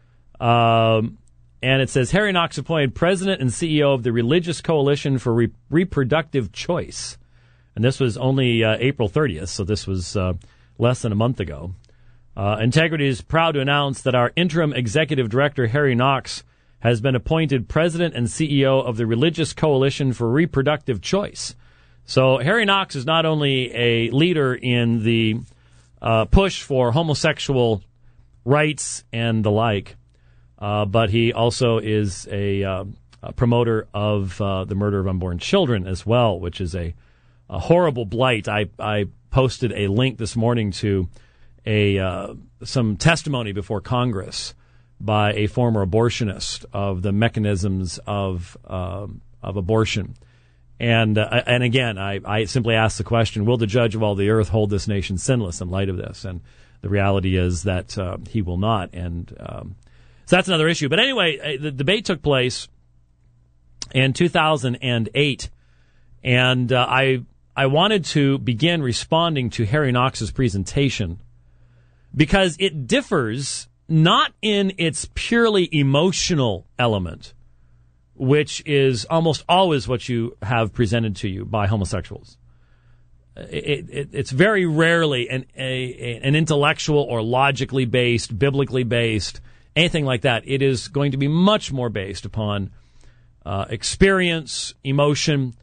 um, and it says, Harry Knox appointed president and C E O of the Religious Coalition for Re- Reproductive Choice. And this was only uh, April thirtieth, so this was uh, less than a month ago. Uh, Integrity is proud to announce that our interim executive director, Harry Knox, has been appointed president and C E O of the Religious Coalition for Reproductive Choice. So Harry Knox is not only a leader in the Uh, push for homosexual rights and the like, uh, but he also is a, uh, a promoter of uh, the murder of unborn children as well, which is a, a horrible blight. I, I posted a link this morning to a uh, some testimony before Congress by a former abortionist of the mechanisms of uh, of abortion. And uh, and again, I, I simply ask the question, will the judge of all the earth hold this nation sinless in light of this? And the reality is that uh, he will not. And um, so that's another issue. But anyway, the debate took place in two thousand eight. And uh, I I wanted to begin responding to Harry Knox's presentation because it differs not in its purely emotional element, which is almost always what you have presented to you by homosexuals. It, it, it's very rarely an, a, an intellectual or logically based, biblically based, anything like that. It is going to be much more based upon uh, experience, emotion,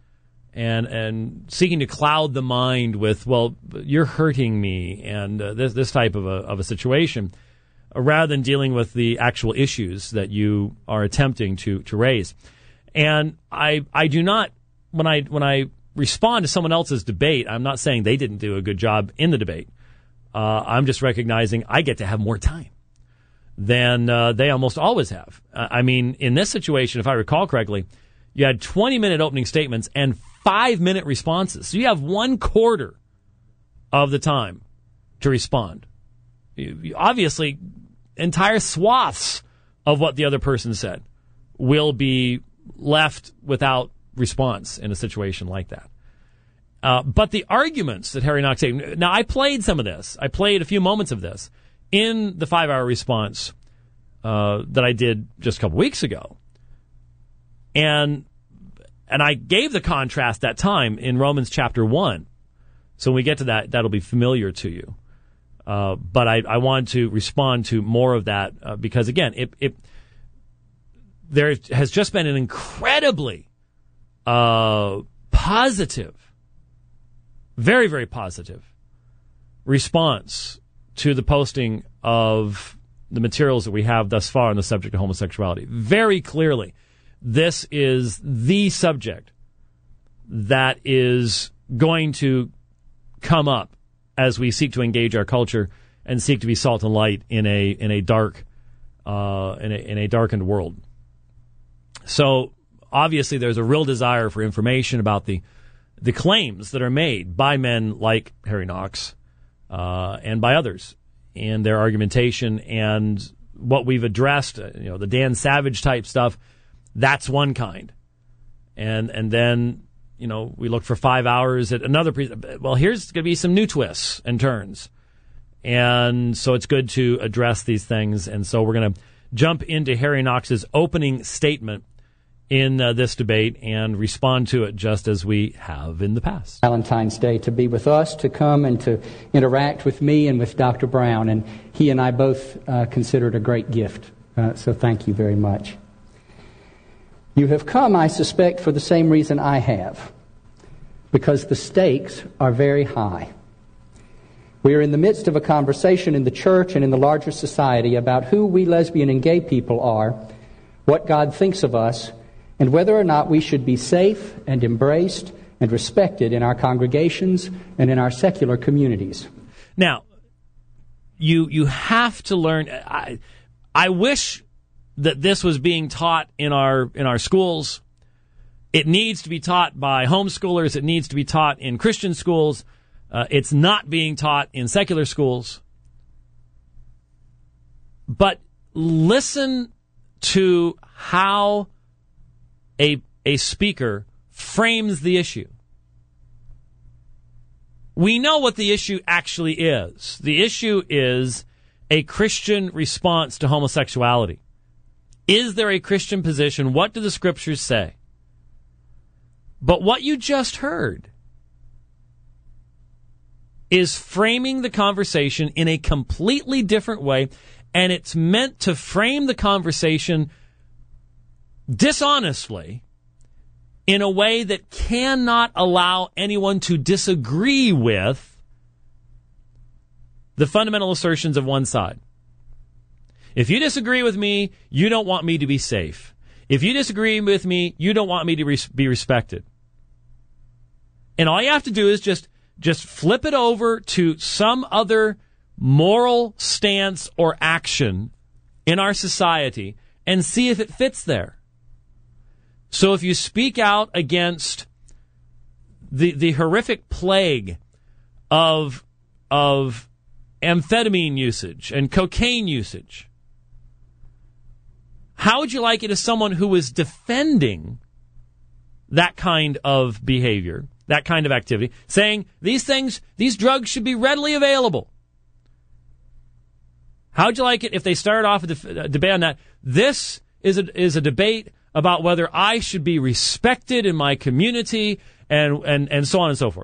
and and seeking to cloud the mind with, well, you're hurting me, and uh, this this type of a of a situation, uh, rather than dealing with the actual issues that you are attempting to to raise. And I I do not when I when I respond to someone else's debate, I'm not saying they didn't do a good job in the debate. Uh, I'm just recognizing I get to have more time than uh, they almost always have. Uh, I mean, in this situation, if I recall correctly, you had twenty-minute opening statements and five-minute responses. So you have one quarter of the time to respond. You, you, obviously, entire swaths of what the other person said will be left without response in a situation like that. Uh, but the arguments that Harry Knox gave, now I played some of this. I played a few moments of this in the five-hour response uh, that I did just a couple weeks ago. And and I gave the contrast that time in Romans chapter one. So when we get to that, that'll be familiar to you. Uh, but I, I want to respond to more of that uh, because, again, it, it there has just been an incredibly uh, positive, very, very positive response to the posting of the materials that we have thus far on the subject of homosexuality. Very clearly, this is the subject that is going to come up as we seek to engage our culture and seek to be salt and light in a in a dark uh, in a in a darkened world. So obviously, there's a real desire for information about the the claims that are made by men like Harry Knox uh, and by others in their argumentation, and what we've addressed. You know, the Dan Savage type stuff. That's one kind. And and then, you know, we look for five hours at another. Pre- well, here's going to be some new twists and turns. And so it's good to address these things. And so we're going to jump into Harry Knox's opening statement in uh, this debate and respond to it just as we have in the past. Valentine's Day to be with us, to come and to interact with me and with Doctor Brown. And he and I both uh, consider it a great gift. Uh, so thank you very much. You have come, I suspect, for the same reason I have, because the stakes are very high. We are in the midst of a conversation in the church and in the larger society about who we lesbian and gay people are, what God thinks of us, and whether or not we should be safe and embraced and respected in our congregations and in our secular communities. Now, you you have to learn. I, I wish that this was being taught in our in our schools. It needs to be taught by homeschoolers. It needs to be taught in Christian schools. Uh, it's not being taught in secular schools. But listen to how a a speaker frames the issue. We know what the issue actually is. The issue is a Christian response to homosexuality. Is there a Christian position? What do the scriptures say? But what you just heard is framing the conversation in a completely different way, and it's meant to frame the conversation dishonestly in a way that cannot allow anyone to disagree with the fundamental assertions of one side. If you disagree with me, you don't want me to be safe. If you disagree with me, you don't want me to res- be respected. And all you have to do is just, just flip it over to some other moral stance or action in our society and see if it fits there. So if you speak out against the the horrific plague of of amphetamine usage and cocaine usage, how would you like it as someone who is defending that kind of behavior, that kind of activity, saying these things, these drugs should be readily available? How would you like it if they started off a de- debate on that? This is a, is a debate about whether I should be respected in my community and, and, and so on and so forth.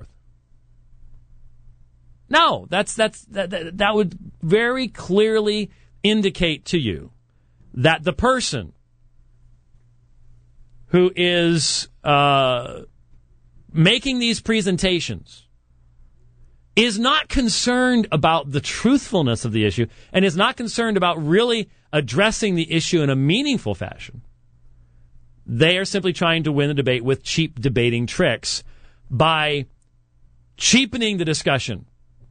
No, that's that's that, that, that would very clearly indicate to you that the person who is uh, making these presentations is not concerned about the truthfulness of the issue and is not concerned about really addressing the issue in a meaningful fashion. They are simply trying to win the debate with cheap debating tricks by cheapening the discussion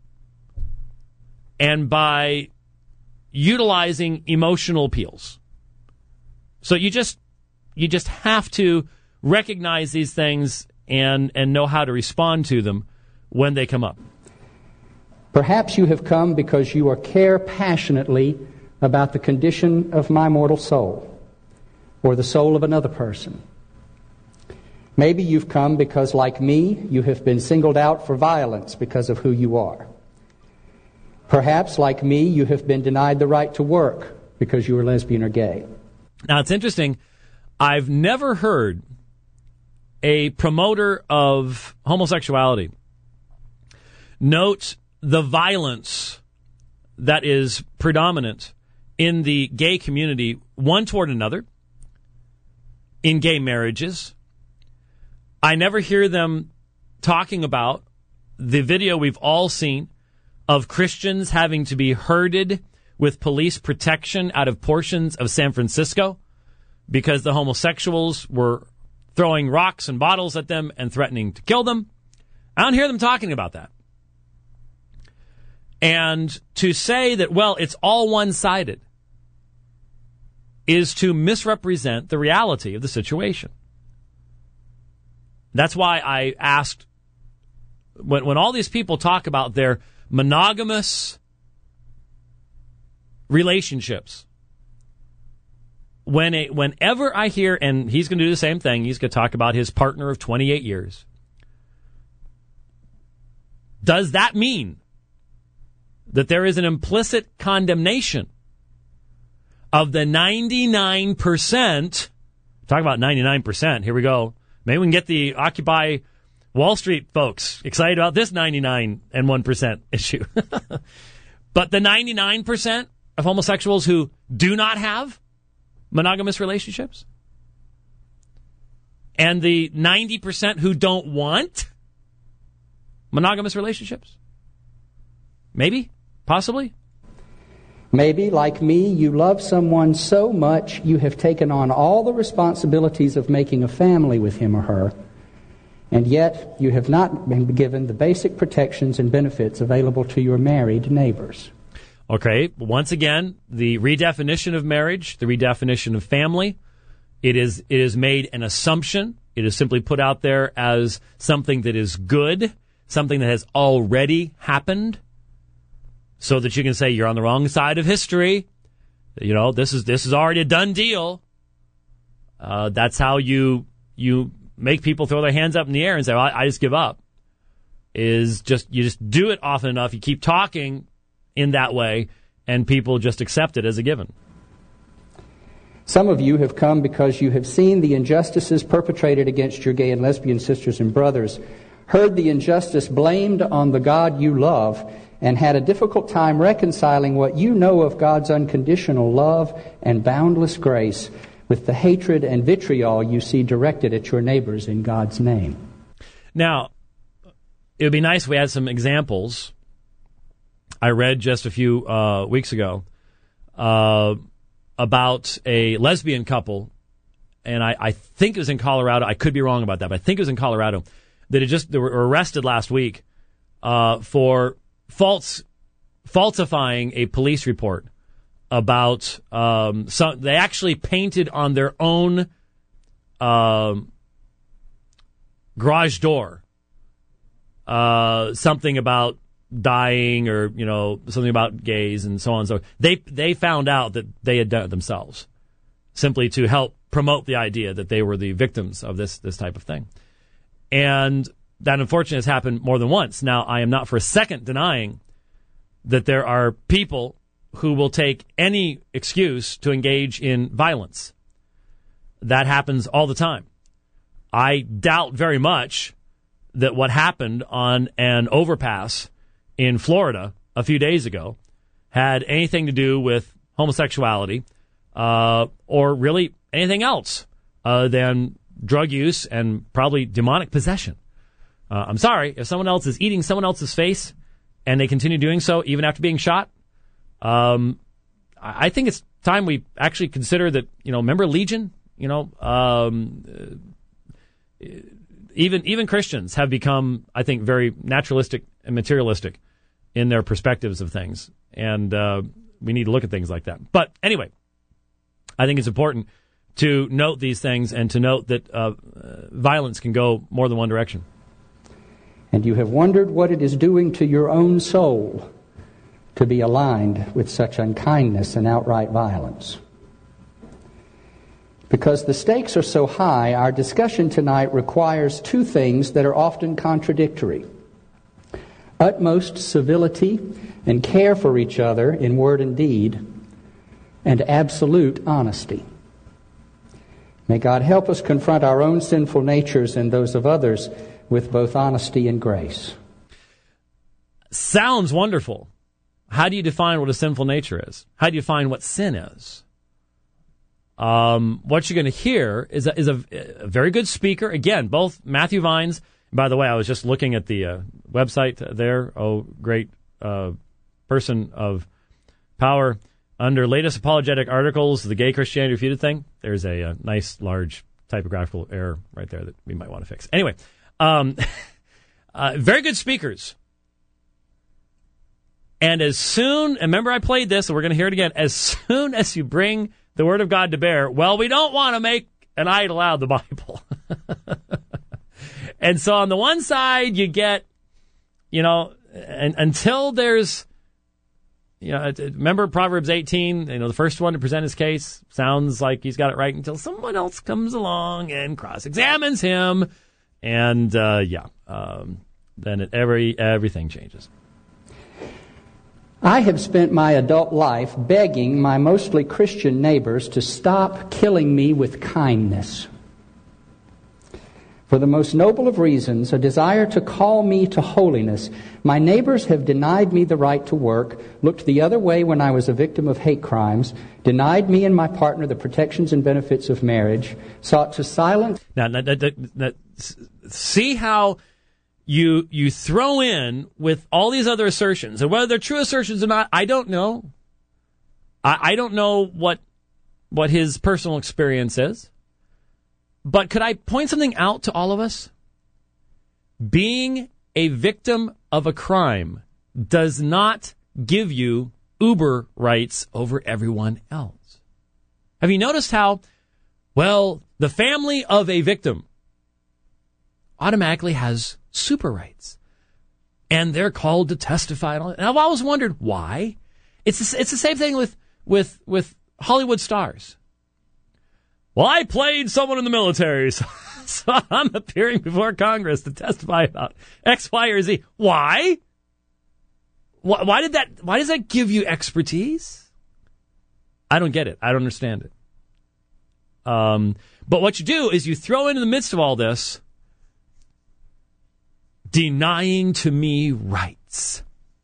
and by utilizing emotional appeals. So you just you just have to recognize these things and, and know how to respond to them when they come up. Perhaps you have come because you are care passionately about the condition of my mortal soul or the soul of another person. Maybe you've come because, like me, you have been singled out for violence because of who you are. Perhaps, like me, you have been denied the right to work because you are lesbian or gay. Now, it's interesting. I've never heard a promoter of homosexuality note the violence that is predominant in the gay community, one toward another, in gay marriages. I never hear them talking about the video we've all seen of Christians having to be herded with police protection out of portions of San Francisco because the homosexuals were throwing rocks and bottles at them and threatening to kill them. I don't hear them talking about that. And to say that, well, it's all one-sided is to misrepresent the reality of the situation. That's why I asked, when, when all these people talk about their monogamous relationships, when a, whenever I hear, and he's going to do the same thing, he's going to talk about his partner of twenty-eight years. Does that mean that there is an implicit condemnation of the ninety-nine percent? Talk about ninety-nine percent. Here we go. Maybe we can get the Occupy Wall Street folks excited about this ninety-nine and one percent issue. But the ninety-nine percent of homosexuals who do not have monogamous relationships, and the ninety percent who don't want monogamous relationships? Maybe? Possibly? Maybe, like me, you love someone so much you have taken on all the responsibilities of making a family with him or her, and yet you have not been given the basic protections and benefits available to your married neighbors. Okay, once again, the redefinition of marriage, the redefinition of family, it is it is made an assumption. It is simply put out there as something that is good, something that has already happened, so that you can say you're on the wrong side of history. You know, this is this is already a done deal. Uh, that's how you you make people throw their hands up in the air and say, well, I, I just give up. Is just you just do it often enough, you keep talking in that way, and people just accept it as a given. Some of you have come because you have seen the injustices perpetrated against your gay and lesbian sisters and brothers, heard the injustice blamed on the God you love, and had a difficult time reconciling what you know of God's unconditional love and boundless grace with the hatred and vitriol you see directed at your neighbors in God's name. Now, it would be nice if we had some examples. I read just a few uh, weeks ago uh, about a lesbian couple, and I, I think it was in Colorado. I could be wrong about that, but I think it was in Colorado, that it just they were arrested last week uh, for false falsifying a police report about um, some. They actually painted on their own um, garage door uh, something about dying, or, you know, something about gays and so on and so on. They they found out that they had done it themselves, simply to help promote the idea that they were the victims of this this type of thing. And that, unfortunately, has happened more than once. Now, I am not for a second denying that there are people who will take any excuse to engage in violence. That happens all the time. I doubt very much that what happened on an overpass in Florida a few days ago had anything to do with homosexuality uh, or really anything else uh, than drug use and probably demonic possession. Uh, I'm sorry, if someone else is eating someone else's face and they continue doing so even after being shot, um, I think it's time we actually consider that, you know, remember Legion? You know, um, even even Christians have become, I think, very naturalistic and materialistic in their perspectives of things. And uh, we need to look at things like that. But anyway, I think it's important to note these things and to note that uh, violence can go more than one direction. And you have wondered what it is doing to your own soul to be aligned with such unkindness and outright violence. Because the stakes are so high, our discussion tonight requires two things that are often contradictory: utmost civility and care for each other in word and deed, and absolute honesty. May God help us confront our own sinful natures and those of others with both honesty and grace. Sounds wonderful. How do you define what a sinful nature is? How do you define what sin is? Um, what you're going to hear is a, is a, a very good speaker. Again, both Matthew Vines. By the way, I was just looking at the uh, website there. Oh, great uh, person of power. Under latest apologetic articles, the Gay Christianity Refuted thing, there's a, a nice, large typographical error right there that we might want to fix. Anyway, um, uh, very good speakers. And as soon, and remember I played this, and we're going to hear it again, as soon as you bring the Word of God to bear, well, we don't want to make an idol out of the Bible. And so on the one side, you get, you know, and, until there's, you know, remember Proverbs eighteen, you know, the first one to present his case sounds like he's got it right until someone else comes along and cross-examines him. And, uh, yeah, um, then it, every everything changes. I have spent my adult life begging my mostly Christian neighbors to stop killing me with kindness. For the most noble of reasons, a desire to call me to holiness, my neighbors have denied me the right to work, looked the other way when I was a victim of hate crimes, denied me and my partner the protections and benefits of marriage, sought to silence... Now, now, now, now see how you you throw in with all these other assertions, and whether they're true assertions or not, I don't know. I, I don't know what what his personal experience is. But could I point something out to all of us? Being a victim of a crime does not give you uber rights over everyone else. Have you noticed how, well, the family of a victim automatically has super rights, and they're called to testify. And, all that. And I've always wondered why. It's the, it's the same thing with, with, with Hollywood stars. Well, I played someone in the military, so, so I'm appearing before Congress to testify about X, Y, or Z. Why? Why, why did that? Why does that give you expertise? I don't get it. I don't understand it. Um, but what you do is you throw into the midst of all this, denying to me rights.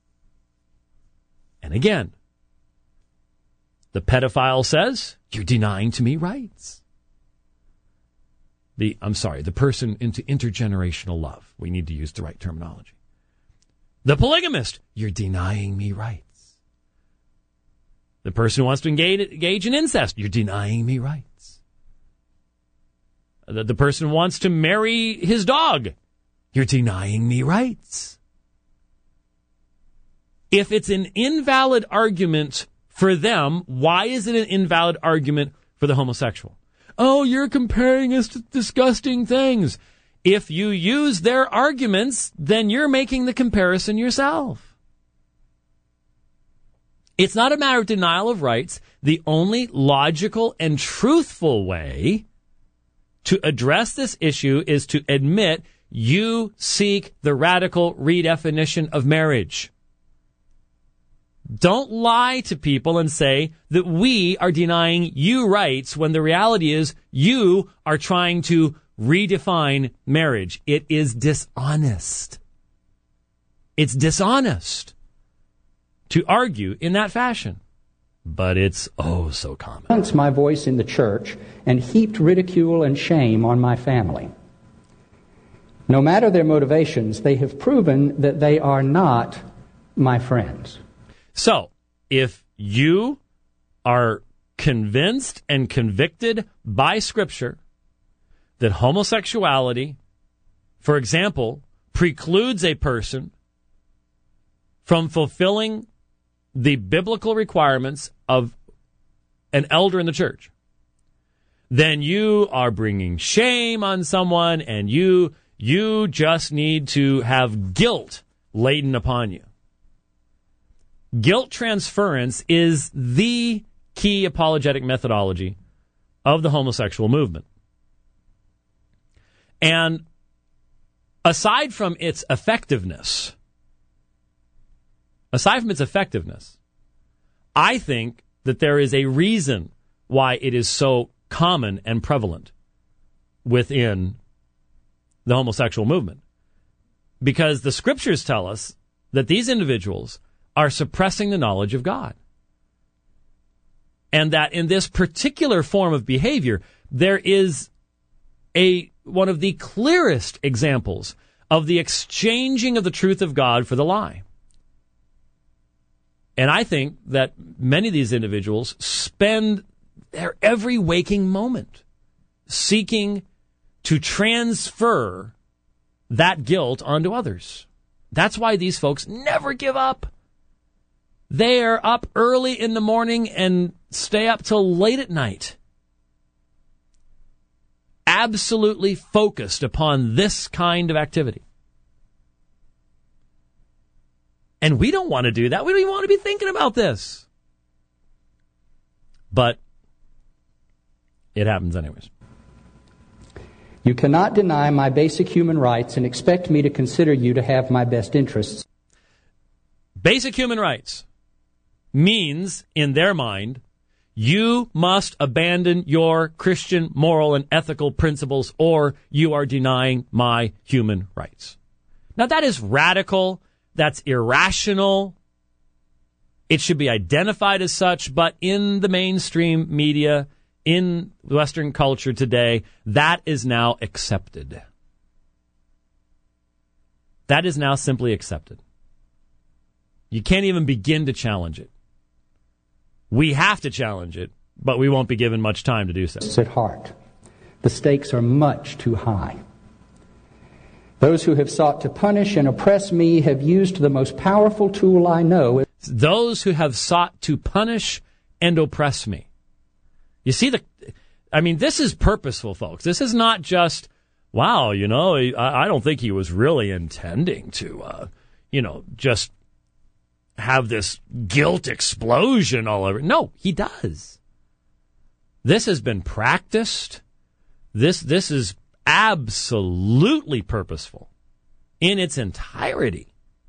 And again, the pedophile says, you're denying to me rights. The, I'm sorry, the person into intergenerational love. We need to use the right terminology. The polygamist, you're denying me rights. The person who wants to engage, engage in incest, you're denying me rights. The, the person who wants to marry his dog, you're denying me rights. If it's an invalid argument for them, why is it an invalid argument for the homosexual? Oh, you're comparing us to disgusting things. If you use their arguments, then you're making the comparison yourself. It's not a matter of denial of rights. The only logical and truthful way to address this issue is to admit you seek the radical redefinition of marriage. Don't lie to people and say that we are denying you rights when the reality is you are trying to redefine marriage. It is dishonest. It's dishonest to argue in that fashion. But it's oh so common. Silenced my voice in the church and heaped ridicule and shame on my family. No matter their motivations, they have proven that they are not my friends. So, if you are convinced and convicted by Scripture that homosexuality, for example, precludes a person from fulfilling the biblical requirements of an elder in the church, then you are bringing shame on someone, and you you just need to have guilt laden upon you. Guilt transference is the key apologetic methodology of the homosexual movement. And aside from its effectiveness, aside from its effectiveness, I think that there is a reason why it is so common and prevalent within the homosexual movement. Because the scriptures tell us that these individuals are suppressing the knowledge of God. And that in this particular form of behavior, there is a one of the clearest examples of the exchanging of the truth of God for the lie. And I think that many of these individuals spend their every waking moment seeking to transfer that guilt onto others. That's why these folks never give up. They are up early in the morning and stay up till late at night, absolutely focused upon this kind of activity. And we don't want to do that. We don't even want to be thinking about this. But it happens anyways. You cannot deny my basic human rights and expect me to consider you to have my best interests. Basic human rights means, in their mind, you must abandon your Christian moral and ethical principles, or you are denying my human rights. Now, that is radical. That's irrational. It should be identified as such, but in the mainstream media, in Western culture today, that is now accepted. That is now simply accepted. You can't even begin to challenge it. We have to challenge it, but we won't be given much time to do so. At heart, the stakes are much too high. Those who have sought to punish and oppress me have used the most powerful tool I know. Those who have sought to punish and oppress me. You see, the, I mean, this is purposeful, folks. This is not just, wow, you know, I, I don't think he was really intending to, uh, you know, just have this guilt explosion all over. No, he does. This has been practiced. This this is absolutely purposeful in its entirety.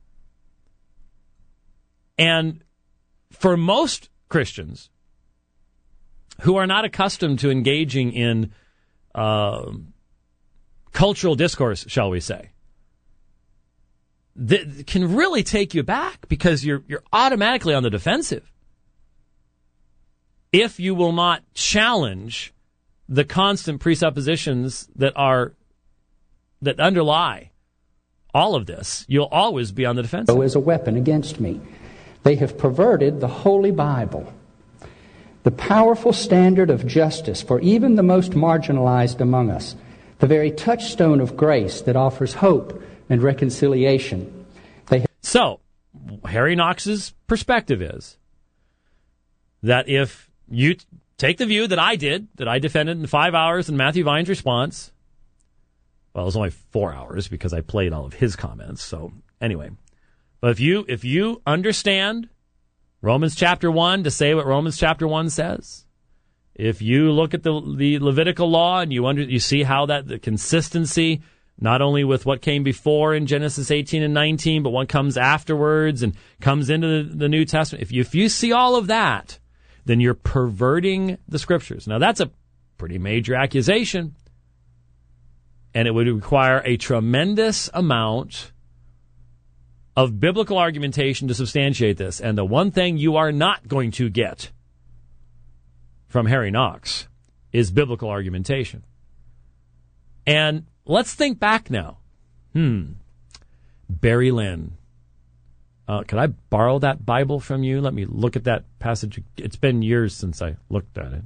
And for most Christians who are not accustomed to engaging in uh, cultural discourse, shall we say, that can really take you back, because you're you're automatically on the defensive if you will not challenge the constant presuppositions that are that underlie all of this. You'll always be on the defensive. As a weapon against me. They have perverted the Holy Bible, the powerful standard of justice for even the most marginalized among us, the very touchstone of grace that offers hope and reconciliation. They have so, Harry Knox's perspective is that if you t- take the view that I did, that I defended in five hours in Matthew Vine's response, well, it was only four hours because I played all of his comments. So anyway, but if you if you understand Romans chapter one to say what Romans chapter one says, if you look at the the Levitical law and you under you see how that the consistency, not only with what came before in Genesis eighteen and nineteen, but what comes afterwards and comes into the, the New Testament, if you, if you see all of that, then you're perverting the scriptures. Now, that's a pretty major accusation, and it would require a tremendous amount of biblical argumentation to substantiate this. And the one thing you are not going to get from Harry Knox is biblical argumentation. And let's think back now. Hmm. Barry Lynn. Uh, could I borrow that Bible from you? Let me look at that passage. It's been years since I looked at it.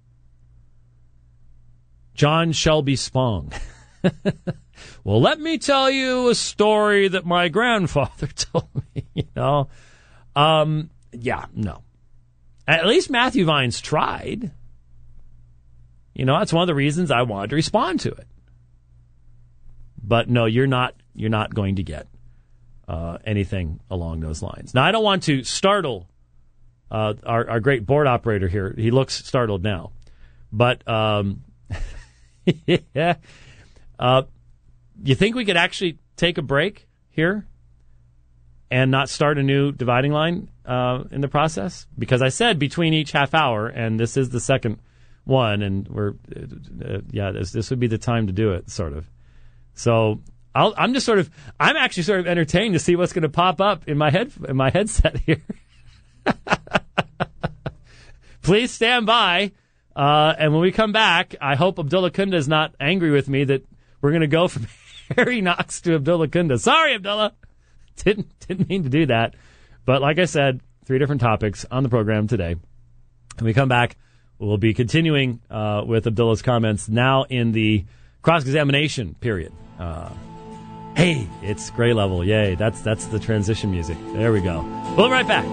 John Shelby Spong. Well, let me tell you a story that my grandfather told me, you know. Um, yeah, no. At least Matthew Vines tried. You know, that's one of the reasons I wanted to respond to it. But no, you're not you're not going to get uh, anything along those lines. Now, I don't want to startle uh, our, our great board operator here. He looks startled now. But, um, yeah. Uh, you think we could actually take a break here and not start a new dividing line uh, in the process? Because I said between each half hour, and this is the second one, and we're, uh, yeah, this, this would be the time to do it, sort of. So I'll, I'm just sort of, I'm actually sort of entertained to see what's going to pop up in my head, in my headset here. Please stand by. Uh, and when we come back, I hope Abdullah Kunda is not angry with me that we're going to go from Harry Knox to Abdullah Kunda. Sorry, Abdullah. Didn't, didn't mean to do that. But like I said, three different topics on the program today. When we come back, we'll be continuing uh, with Abdullah's comments now in the cross-examination period. Uh, hey, it's Gray Level. Yay. That's, that's the transition music. There we go. We'll be right back.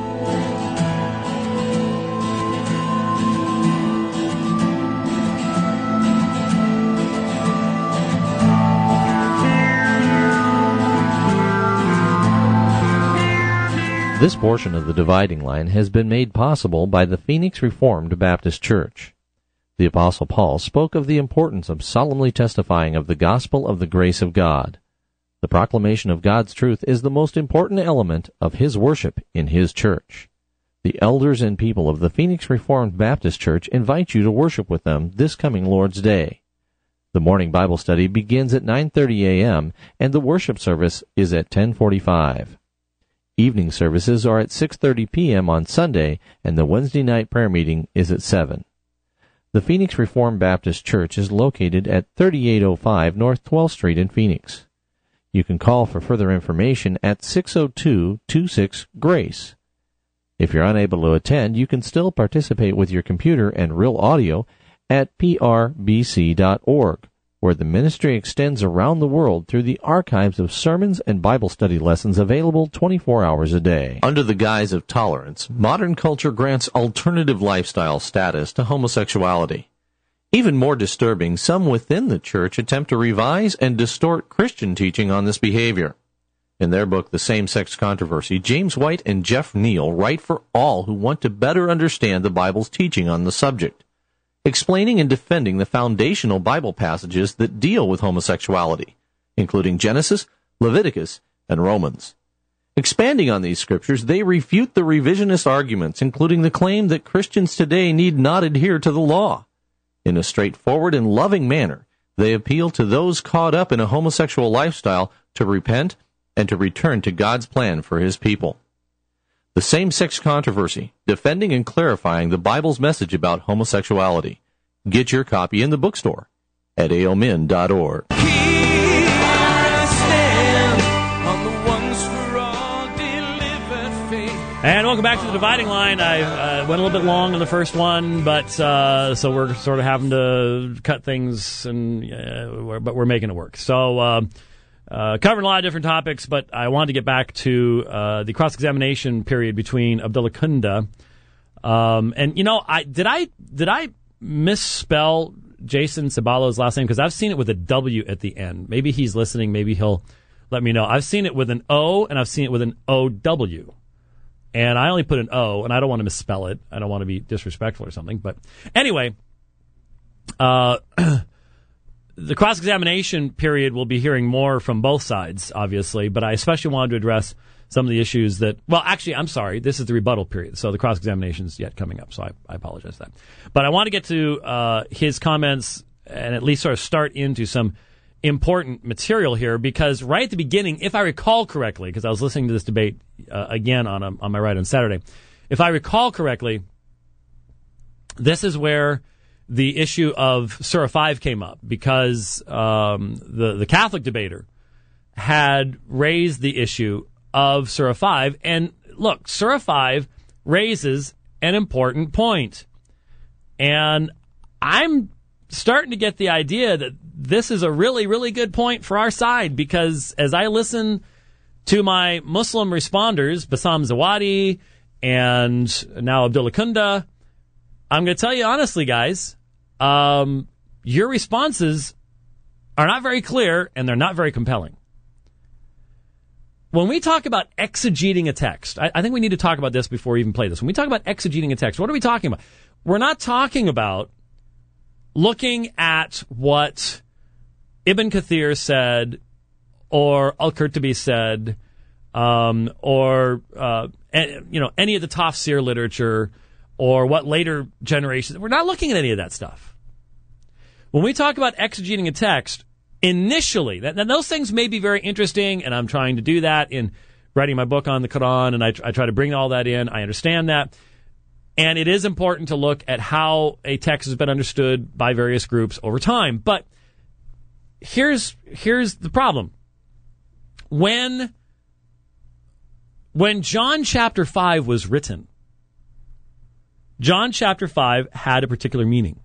This portion of the dividing line has been made possible by the Phoenix Reformed Baptist Church. The Apostle Paul spoke of the importance of solemnly testifying of the gospel of the grace of God. The proclamation of God's truth is the most important element of his worship in his church. The elders and people of the Phoenix Reformed Baptist Church invite you to worship with them this coming Lord's Day. The morning Bible study begins at nine thirty a.m. and the worship service is at ten forty-five. Evening services are at six thirty p.m. on Sunday, and the Wednesday night prayer meeting is at seven. The Phoenix Reformed Baptist Church is located at thirty-eight oh five North twelfth Street in Phoenix. You can call for further information at six oh two, two six, GRACE. If you're unable to attend, you can still participate with your computer and real audio at p r b c dot org. where the ministry extends around the world through the archives of sermons and Bible study lessons available twenty-four hours a day. Under the guise of tolerance, modern culture grants alternative lifestyle status to homosexuality. Even more disturbing, some within the church attempt to revise and distort Christian teaching on this behavior. In their book, The Same-Sex Controversy, James White and Jeff Neal write for all who want to better understand the Bible's teaching on the subject, explaining and defending the foundational Bible passages that deal with homosexuality, including Genesis, Leviticus, and Romans. Expanding on these scriptures, they refute the revisionist arguments, including the claim that Christians today need not adhere to the law. In a straightforward and loving manner, they appeal to those caught up in a homosexual lifestyle to repent and to return to God's plan for his people. The Same-Sex Controversy, defending and clarifying the Bible's message about homosexuality. Get your copy in the bookstore at a o min dot org. And welcome back to the Dividing Line. I uh, went a little bit long on the first one, but uh, so we're sort of having to cut things, and uh, we're, but we're making it work. So uh, uh, covering a lot of different topics, but I wanted to get back to uh, the cross-examination period between Abdullah Kunda. Um, and, you know, I did I did I misspell Jason Sabalo's last name? Because I've seen it with a W at the end. Maybe he's listening. Maybe he'll let me know. I've seen it with an O, and I've seen it with an O W. And I only put an O, and I don't want to misspell it. I don't want to be disrespectful or something. But anyway, uh, the cross-examination period, we'll be hearing more from both sides, obviously. But I especially wanted to address some of the issues that, well, actually, I'm sorry. This is the rebuttal period. So the cross-examination is yet coming up. So I, I apologize for that. But I want to get to uh, his comments and at least sort of start into some important material here, because right at the beginning, if I recall correctly, because I was listening to this debate uh, again on a, on my ride on Saturday, if I recall correctly, this is where the issue of Surah five came up, because um, the the Catholic debater had raised the issue of Surah five. And look, Surah five raises an important point. And I'm starting to get the idea that this is a really, really good point for our side, because as I listen to my Muslim responders, Bassam Zawadi and now Abdullah Kunda, I'm going to tell you honestly, guys, um, your responses are not very clear and they're not very compelling. When we talk about exegeting a text, I, I think we need to talk about this before we even play this. When we talk about exegeting a text, what are we talking about? We're not talking about looking at what Ibn Kathir said or Al-Qurtubi said, um, or uh, you know, any of the tafsir literature, or what later generations. We're not looking at any of that stuff. When we talk about exegeting a text, initially, that, that those things may be very interesting, and I'm trying to do that in writing my book on the Quran, and I, I try to bring all that in. I understand that. And it is important to look at how a text has been understood by various groups over time. But here's here's the problem. When, when John chapter five was written, John chapter five had a particular meaning.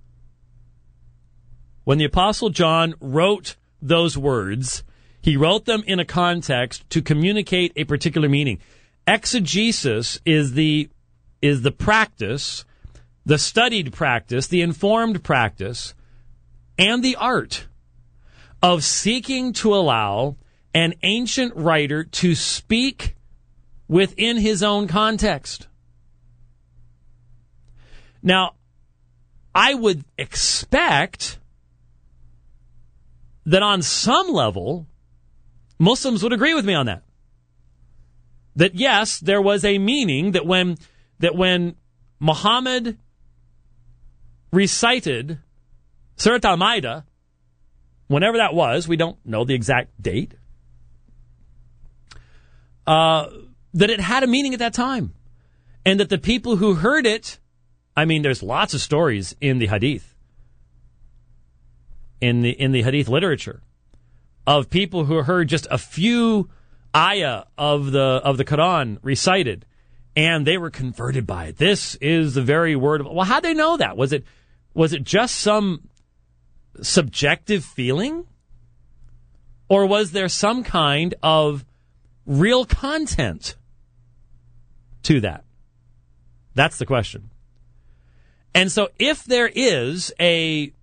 When the Apostle John wrote those words, he wrote them in a context to communicate a particular meaning. Exegesis is the is the practice, the studied practice, the informed practice, and the art of seeking to allow an ancient writer to speak within his own context. Now, I would expect that on some level, Muslims would agree with me on that. That yes, there was a meaning that when that when Muhammad recited Surah Al-Ma'idah, whenever that was, we don't know the exact date, uh, that it had a meaning at that time. And that the people who heard it, I mean, there's lots of stories in the Hadith, in the in the Hadith literature, of people who heard just a few ayah of the of the Quran recited, and they were converted by it. This is the very word of... Well, how'd they know that? Was it was it just some subjective feeling? Or was there some kind of real content to that? That's the question. And so if there is a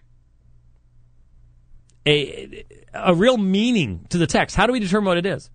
a a real meaning to the text, how do we determine what it is?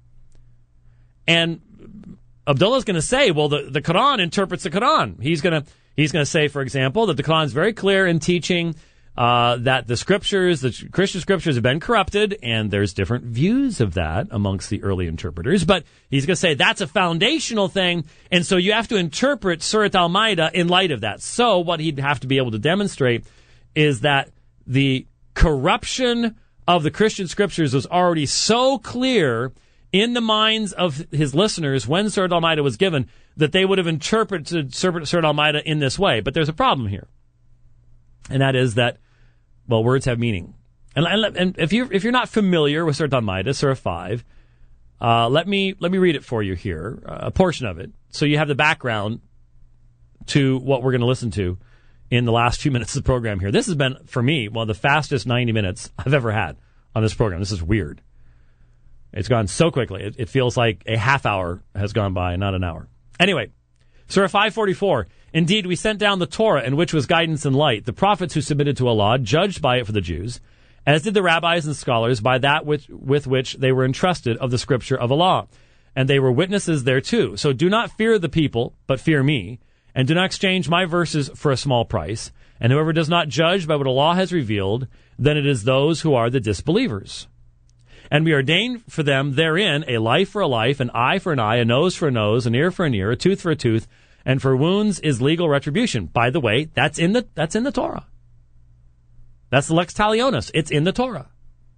And Abdullah's going to say, well, the, the Quran interprets the Quran. He's going to he's going to say, for example, that the Quran is very clear in teaching uh, that the scriptures, the Christian scriptures, have been corrupted, and there's different views of that amongst the early interpreters. But he's going to say that's a foundational thing, and so you have to interpret Surah Al-Ma'idah in light of that. So what he'd have to be able to demonstrate is that the corruption of the Christian scriptures was already so clear in the minds of his listeners when Surah Al-Ma'idah was given that they would have interpreted Surah Al-Ma'idah in this way. But there's a problem here. And that is that, well, words have meaning. And, and if you're, if you're not familiar with Surah Al-Ma'idah, Surah five, uh, let me let me read it for you here, uh, a portion of it, so you have the background to what we're going to listen to in the last few minutes of the program here. This has been, for me, one of the fastest ninety minutes I've ever had on this program. This is weird. It's gone so quickly. It, it feels like a half hour has gone by, not an hour. Anyway, Surah five forty-four. Indeed, we sent down the Torah, in which was guidance and light. The prophets who submitted to Allah judged by it for the Jews, as did the rabbis and scholars by that with, with which they were entrusted of the scripture of Allah. And they were witnesses thereto. So do not fear the people, but fear me. And do not exchange my verses for a small price. And whoever does not judge by what Allah has revealed, then it is those who are the disbelievers. And we ordain for them therein a life for a life, an eye for an eye, a nose for a nose, an ear for an ear, a tooth for a tooth, and for wounds is legal retribution. By the way, that's in the that's in the Torah. That's the lex talionis. It's in the Torah.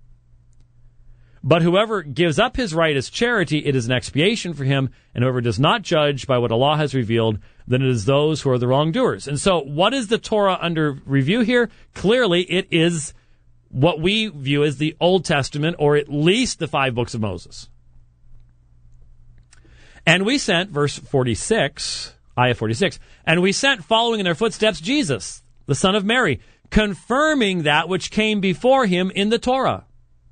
But whoever gives up his right as charity, it is an expiation for him, and whoever does not judge by what Allah has revealed, then it is those who are the wrongdoers. And so what is the Torah under review here? Clearly, it is what we view as the Old Testament, or at least the five books of Moses. And we sent, verse forty-six, ayah forty-six, and we sent following in their footsteps Jesus, the son of Mary, confirming that which came before him in the Torah.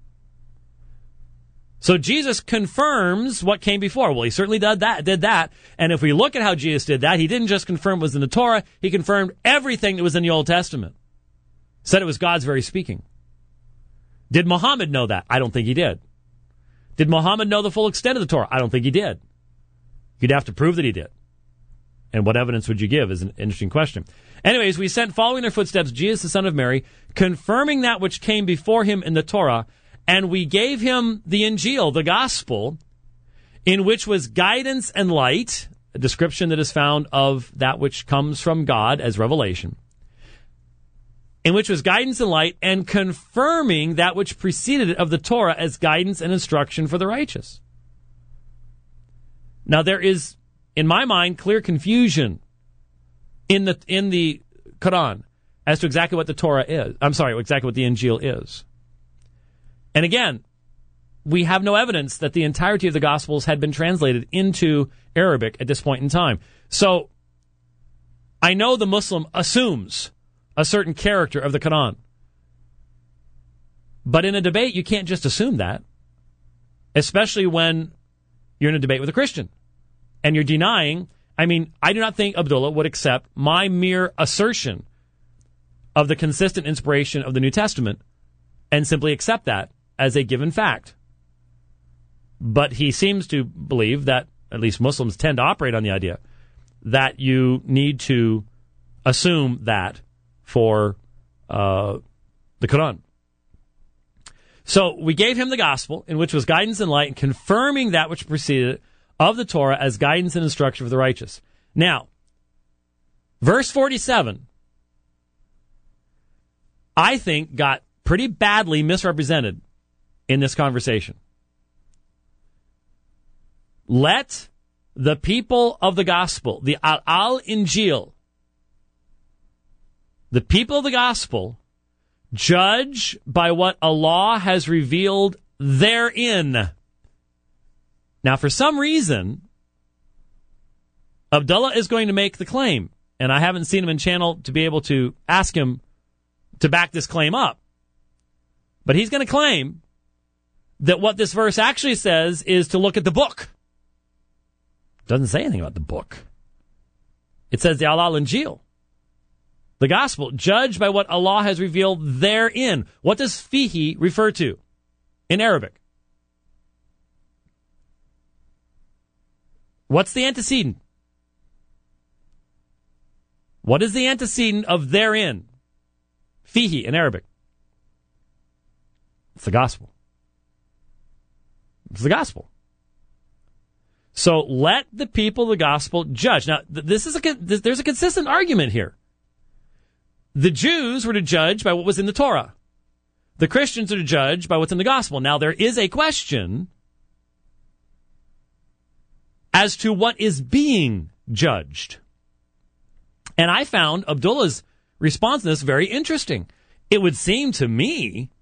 So Jesus confirms what came before. Well, he certainly did that, did that. And if we look at how Jesus did that, he didn't just confirm what was in the Torah, he confirmed everything that was in the Old Testament. Said it was God's very speaking. Did Muhammad know that? I don't think he did. Did Muhammad know the full extent of the Torah? I don't think he did. You'd have to prove that he did. And what evidence would you give is an interesting question. Anyways, we sent following their footsteps Jesus, the son of Mary, confirming that which came before him in the Torah, and we gave him the Injil, the gospel, in which was guidance and light, a description that is found of that which comes from God as revelation, in which was guidance and light, and confirming that which preceded it of the Torah as guidance and instruction for the righteous. Now, there is, in my mind, clear confusion in the in the Quran as to exactly what the Torah is. I'm sorry, exactly what the Injil is. And again, we have no evidence that the entirety of the Gospels had been translated into Arabic at this point in time. So, I know the Muslim assumes a certain character of the Quran. But in a debate, you can't just assume that, especially when you're in a debate with a Christian and you're denying. I mean, I do not think Abdullah would accept my mere assertion of the consistent inspiration of the New Testament and simply accept that as a given fact. But he seems to believe that, at least Muslims tend to operate on the idea, that you need to assume that for uh, the Quran. So we gave him the gospel, in which was guidance and light, and confirming that which preceded of the Torah as guidance and instruction for the righteous. Now, verse forty-seven, I think, got pretty badly misrepresented in this conversation. Let the people of the gospel, the Al-Injil, the people of the gospel, judge by what Allah has revealed therein. Now, for some reason, Abdullah is going to make the claim, and I haven't seen him in channel to be able to ask him to back this claim up. But he's going to claim that what this verse actually says is to look at the book. Doesn't say anything about the book. It says the Al-Injil, the gospel, judged by what Allah has revealed therein. What does fihi refer to in Arabic? What's the antecedent? What is the antecedent of therein? Fihi in Arabic. It's the gospel. It's the gospel. So let the people of the gospel judge. Now, this is a there's a consistent argument here. The Jews were to judge by what was in the Torah. The Christians are to judge by what's in the gospel. Now, there is a question as to what is being judged. And I found Abdullah's response to this very interesting. It would seem to me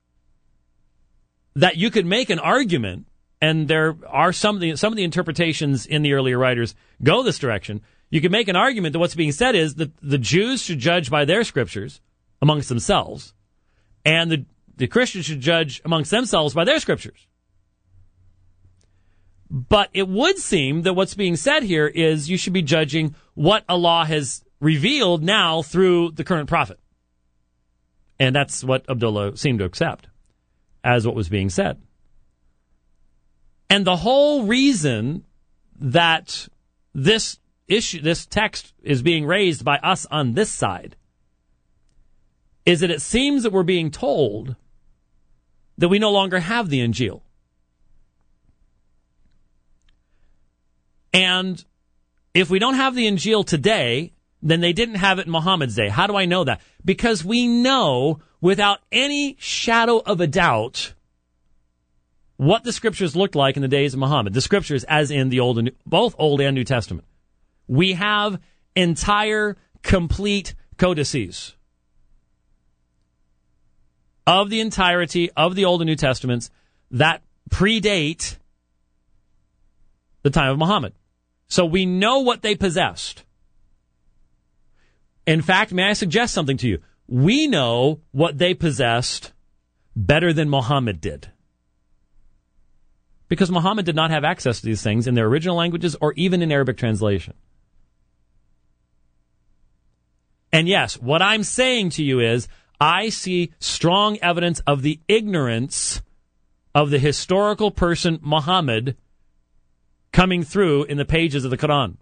that you could make an argument, and there are some of the, some of the interpretations in the earlier writers go this direction. You could make an argument that what's being said is that the Jews should judge by their scriptures amongst themselves, and the, the Christians should judge amongst themselves by their scriptures. But it would seem that what's being said here is you should be judging what Allah has revealed now through the current prophet. And that's what Abdullah seemed to accept as what was being said. And the whole reason that this issue, this text is being raised by us on this side is that it seems that we're being told that we no longer have the Injil. And if we don't have the Injil today, then they didn't have it in Muhammad's day. How do I know that? Because we know without any shadow of a doubt what the scriptures looked like in the days of Muhammad. The scriptures as in the Old and New, both Old and New Testament. We have entire, complete codices of the entirety of the Old and New Testaments that predate the time of Muhammad. So we know what they possessed. In fact, may I suggest something to you? We know what they possessed better than Muhammad did. Because Muhammad did not have access to these things in their original languages or even in Arabic translation. And yes, what I'm saying to you is, I see strong evidence of the ignorance of the historical person Muhammad coming through in the pages of the Quran.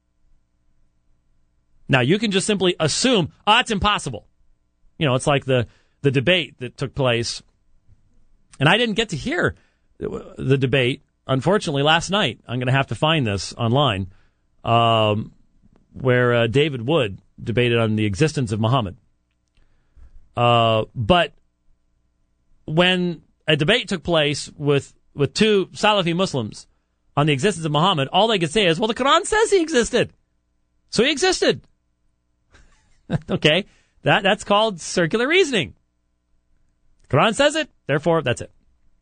Now, you can just simply assume, ah, oh, it's impossible. You know, it's like the, the debate that took place. And I didn't get to hear the debate, unfortunately, last night. I'm going to have to find this online, um, where uh, David Wood debated on the existence of Muhammad. Uh, but when a debate took place with, with two Salafi Muslims on the existence of Muhammad, all they could say is, well, the Quran says he existed. So he existed. Okay, that that's called circular reasoning. The Quran says it, therefore that's it.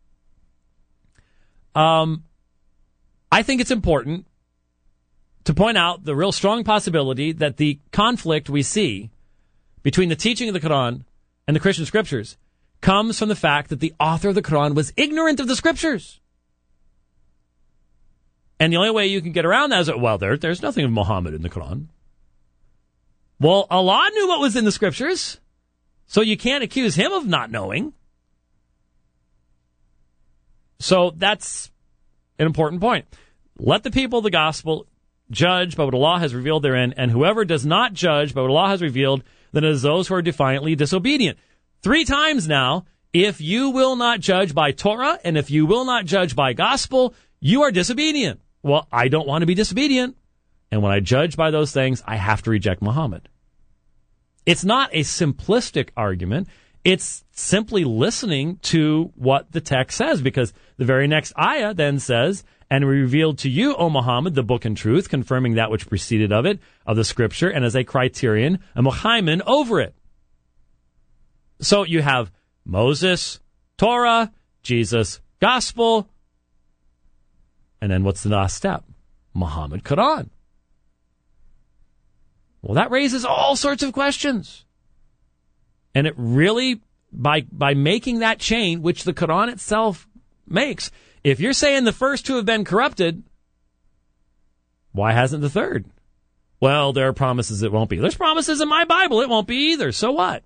Um, I think it's important to point out the real strong possibility that the conflict we see between the teaching of the Quran and the Christian scriptures comes from the fact that the author of the Quran was ignorant of the scriptures. And the only way you can get around that is, well, there, there's nothing of Muhammad in the Quran. Well, Allah knew what was in the scriptures, so you can't accuse him of not knowing. So that's an important point. Let the people of the gospel judge by what Allah has revealed therein, and whoever does not judge by what Allah has revealed, then it is those who are defiantly disobedient. Three times now, if you will not judge by Torah, and if you will not judge by gospel, you are disobedient. Well, I don't want to be disobedient. And when I judge by those things, I have to reject Muhammad. It's not a simplistic argument. It's simply listening to what the text says, because the very next ayah then says, and we revealed to you, O Muhammad, the book and truth, confirming that which preceded of it, of the scripture, and as a criterion, a muhaimin over it. So you have Moses, Torah, Jesus, gospel, and then what's the last step? Muhammad, Quran. Well, that raises all sorts of questions. And it really, by by making that chain, which the Quran itself makes, if you're saying the first two have been corrupted, why hasn't the third? Well, there are promises it won't be. There's promises in my Bible it won't be either. So what?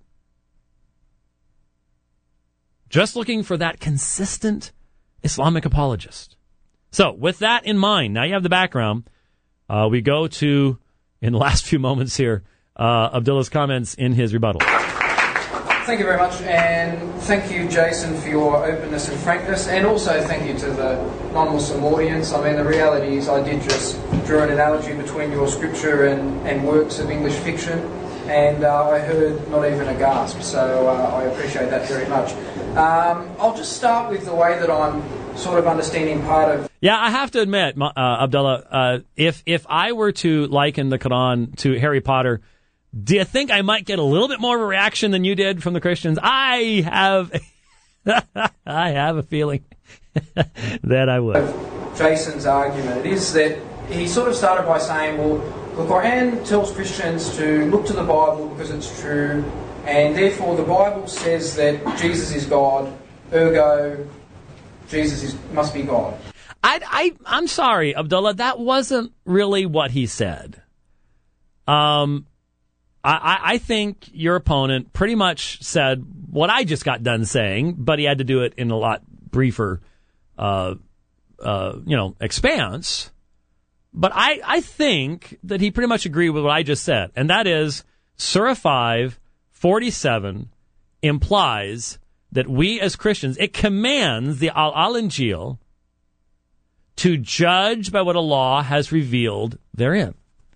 Just looking for that consistent Islamic apologist. So, with that in mind, now you have the background. Uh, we go to, in the last few moments here, uh, Abdullah's comments in his rebuttal. Thank you very much, and thank you, Jason, for your openness and frankness, and also thank you to the non-Muslim audience. I mean, the reality is I did just draw an analogy between your scripture and, and works of English fiction, and uh, I heard not even a gasp, so uh, I appreciate that very much. Um, I'll just start with the way that I'm sort of understanding part of... Yeah, I have to admit, uh, Abdullah, uh, if if I were to liken the Quran to Harry Potter, do you think I might get a little bit more of a reaction than you did from the Christians? I have, I have a feeling that I would. Jason's argument is that he sort of started by saying, well, the Quran tells Christians to look to the Bible because it's true, and therefore the Bible says that Jesus is God, ergo Jesus is, must be God. I, I, I'm sorry, Abdullah, that wasn't really what he said. Um, I, I think your opponent pretty much said what I just got done saying, but he had to do it in a lot briefer, uh, uh, you know, expanse. But I, I think that he pretty much agreed with what I just said, and that is Surah five forty-seven implies that we as Christians, it commands the Al-Injil to judge by what Allah has revealed therein.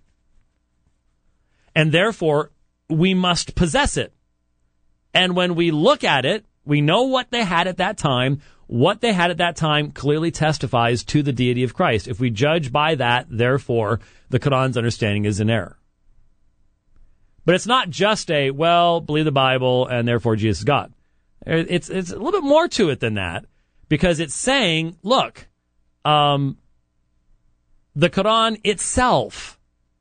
And therefore, we must possess it. And when we look at it, we know what they had at that time. What they had at that time clearly testifies to the deity of Christ. If we judge by that, therefore, the Quran's understanding is in error. But it's not just a, well, believe the Bible and therefore Jesus is God. It's it's a little bit more to it than that, because it's saying, look, um, the Quran itself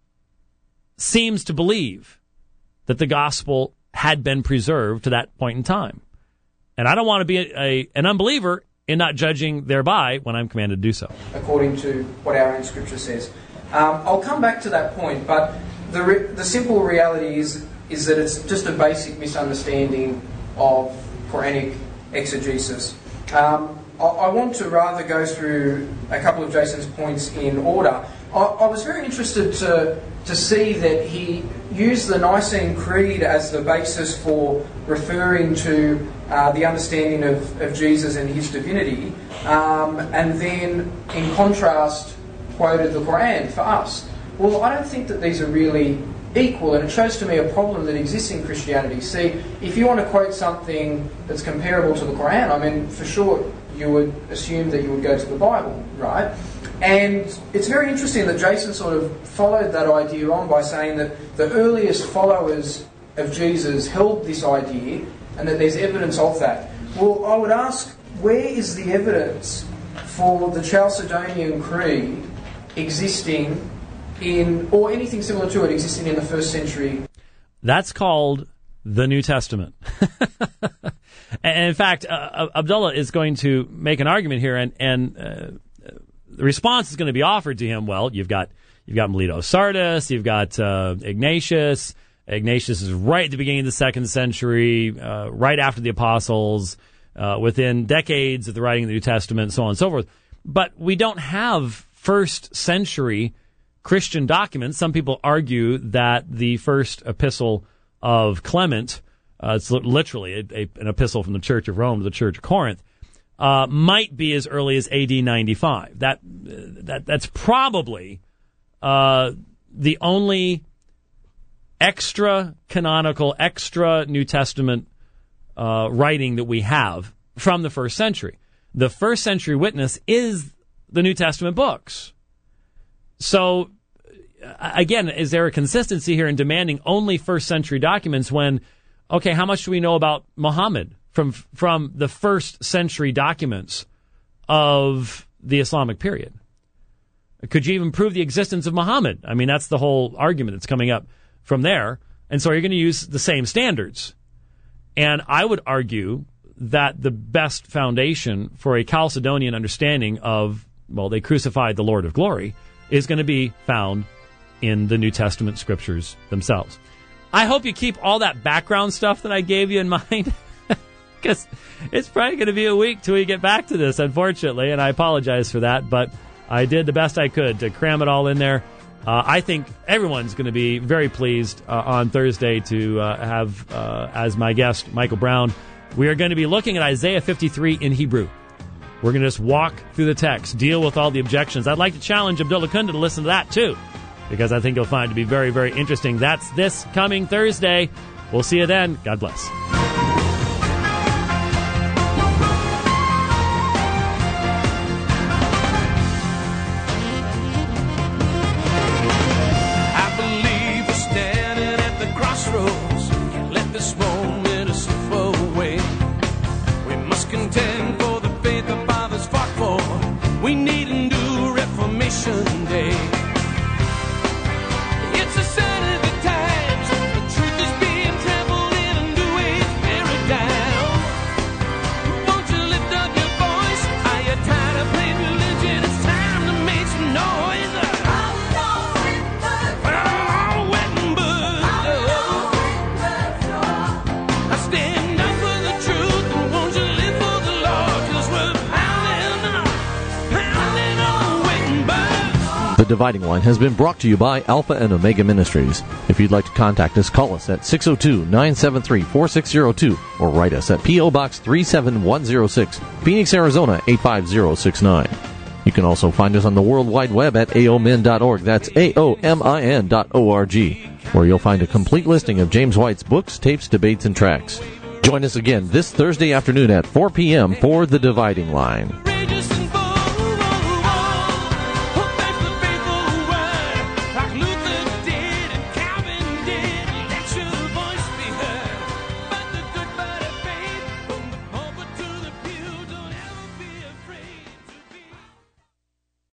seems to believe that the gospel had been preserved to that point in time. And I don't want to be a, a, an unbeliever in not judging thereby when I'm commanded to do so. According to what our own scripture says. Um, I'll come back to that point, but the re- the simple reality is is that it's just a basic misunderstanding of Quranic exegesis. Um, I, I want to rather go through a couple of Jason's points in order. I, I was very interested to to see that he used the Nicene Creed as the basis for referring to uh, the understanding of, of Jesus and his divinity, um, and then, in contrast, quoted the Quran for us. Well, I don't think that these are really equal, and it shows to me a problem that exists in Christianity. See, if you want to quote something that's comparable to the Quran, I mean, for sure, you would assume that you would go to the Bible, right? And it's very interesting that Jason sort of followed that idea on by saying that the earliest followers of Jesus held this idea and that there's evidence of that. Well, I would ask, where is the evidence for the Chalcedonian Creed existing in, or anything similar to it existing in the first century? That's called the New Testament. And in fact, uh, Abdullah is going to make an argument here, and, and uh, the response is going to be offered to him. Well, you've got you've got Melito of Sardis, you've got uh, Ignatius. Ignatius is right at the beginning of the second century, uh, right after the apostles, uh, within decades of the writing of the New Testament, so on and so forth. But we don't have first century Christian documents. Some people argue that the first epistle of Clement, uh, it's literally a, a, an epistle from the Church of Rome to the Church of Corinth, uh, might be as early as A D ninety-five. That that that's probably uh, the only extra canonical, extra New Testament uh, writing that we have from the first century. The first century witness is the New Testament books. So, again, is there a consistency here in demanding only first century documents when, okay, how much do we know about Muhammad from from the first century documents of the Islamic period? Could you even prove the existence of Muhammad? I mean, that's the whole argument that's coming up from there. And so you're going to use the same standards. And I would argue that the best foundation for a Chalcedonian understanding of, well, they crucified the Lord of Glory, is going to be found in the New Testament scriptures themselves. I hope you keep all that background stuff that I gave you in mind, because it's probably going to be a week till we get back to this, unfortunately, and I apologize for that, but I did the best I could to cram it all in there. Uh, I think everyone's going to be very pleased uh, on Thursday to uh, have uh, as my guest Michael Brown. We are going to be looking at Isaiah fifty-three in Hebrew. We're going to just walk through the text, deal with all the objections. I'd like to challenge Abdullah Kunda to listen to that too, because I think you'll find it to be very, very interesting. That's this coming Thursday. We'll see you then. God bless. The Dividing Line has been brought to you by Alpha and Omega Ministries. If you'd like to contact us, call us at six oh two, nine seven three, four six oh two or write us at P O. Box three seven one oh six, Phoenix, Arizona eight five zero six nine. You can also find us on the World Wide Web at A O M I N dot org. That's A O M I N dot O R G, where you'll find a complete listing of James White's books, tapes, debates, and tracts. Join us again this Thursday afternoon at four p.m. for The Dividing Line.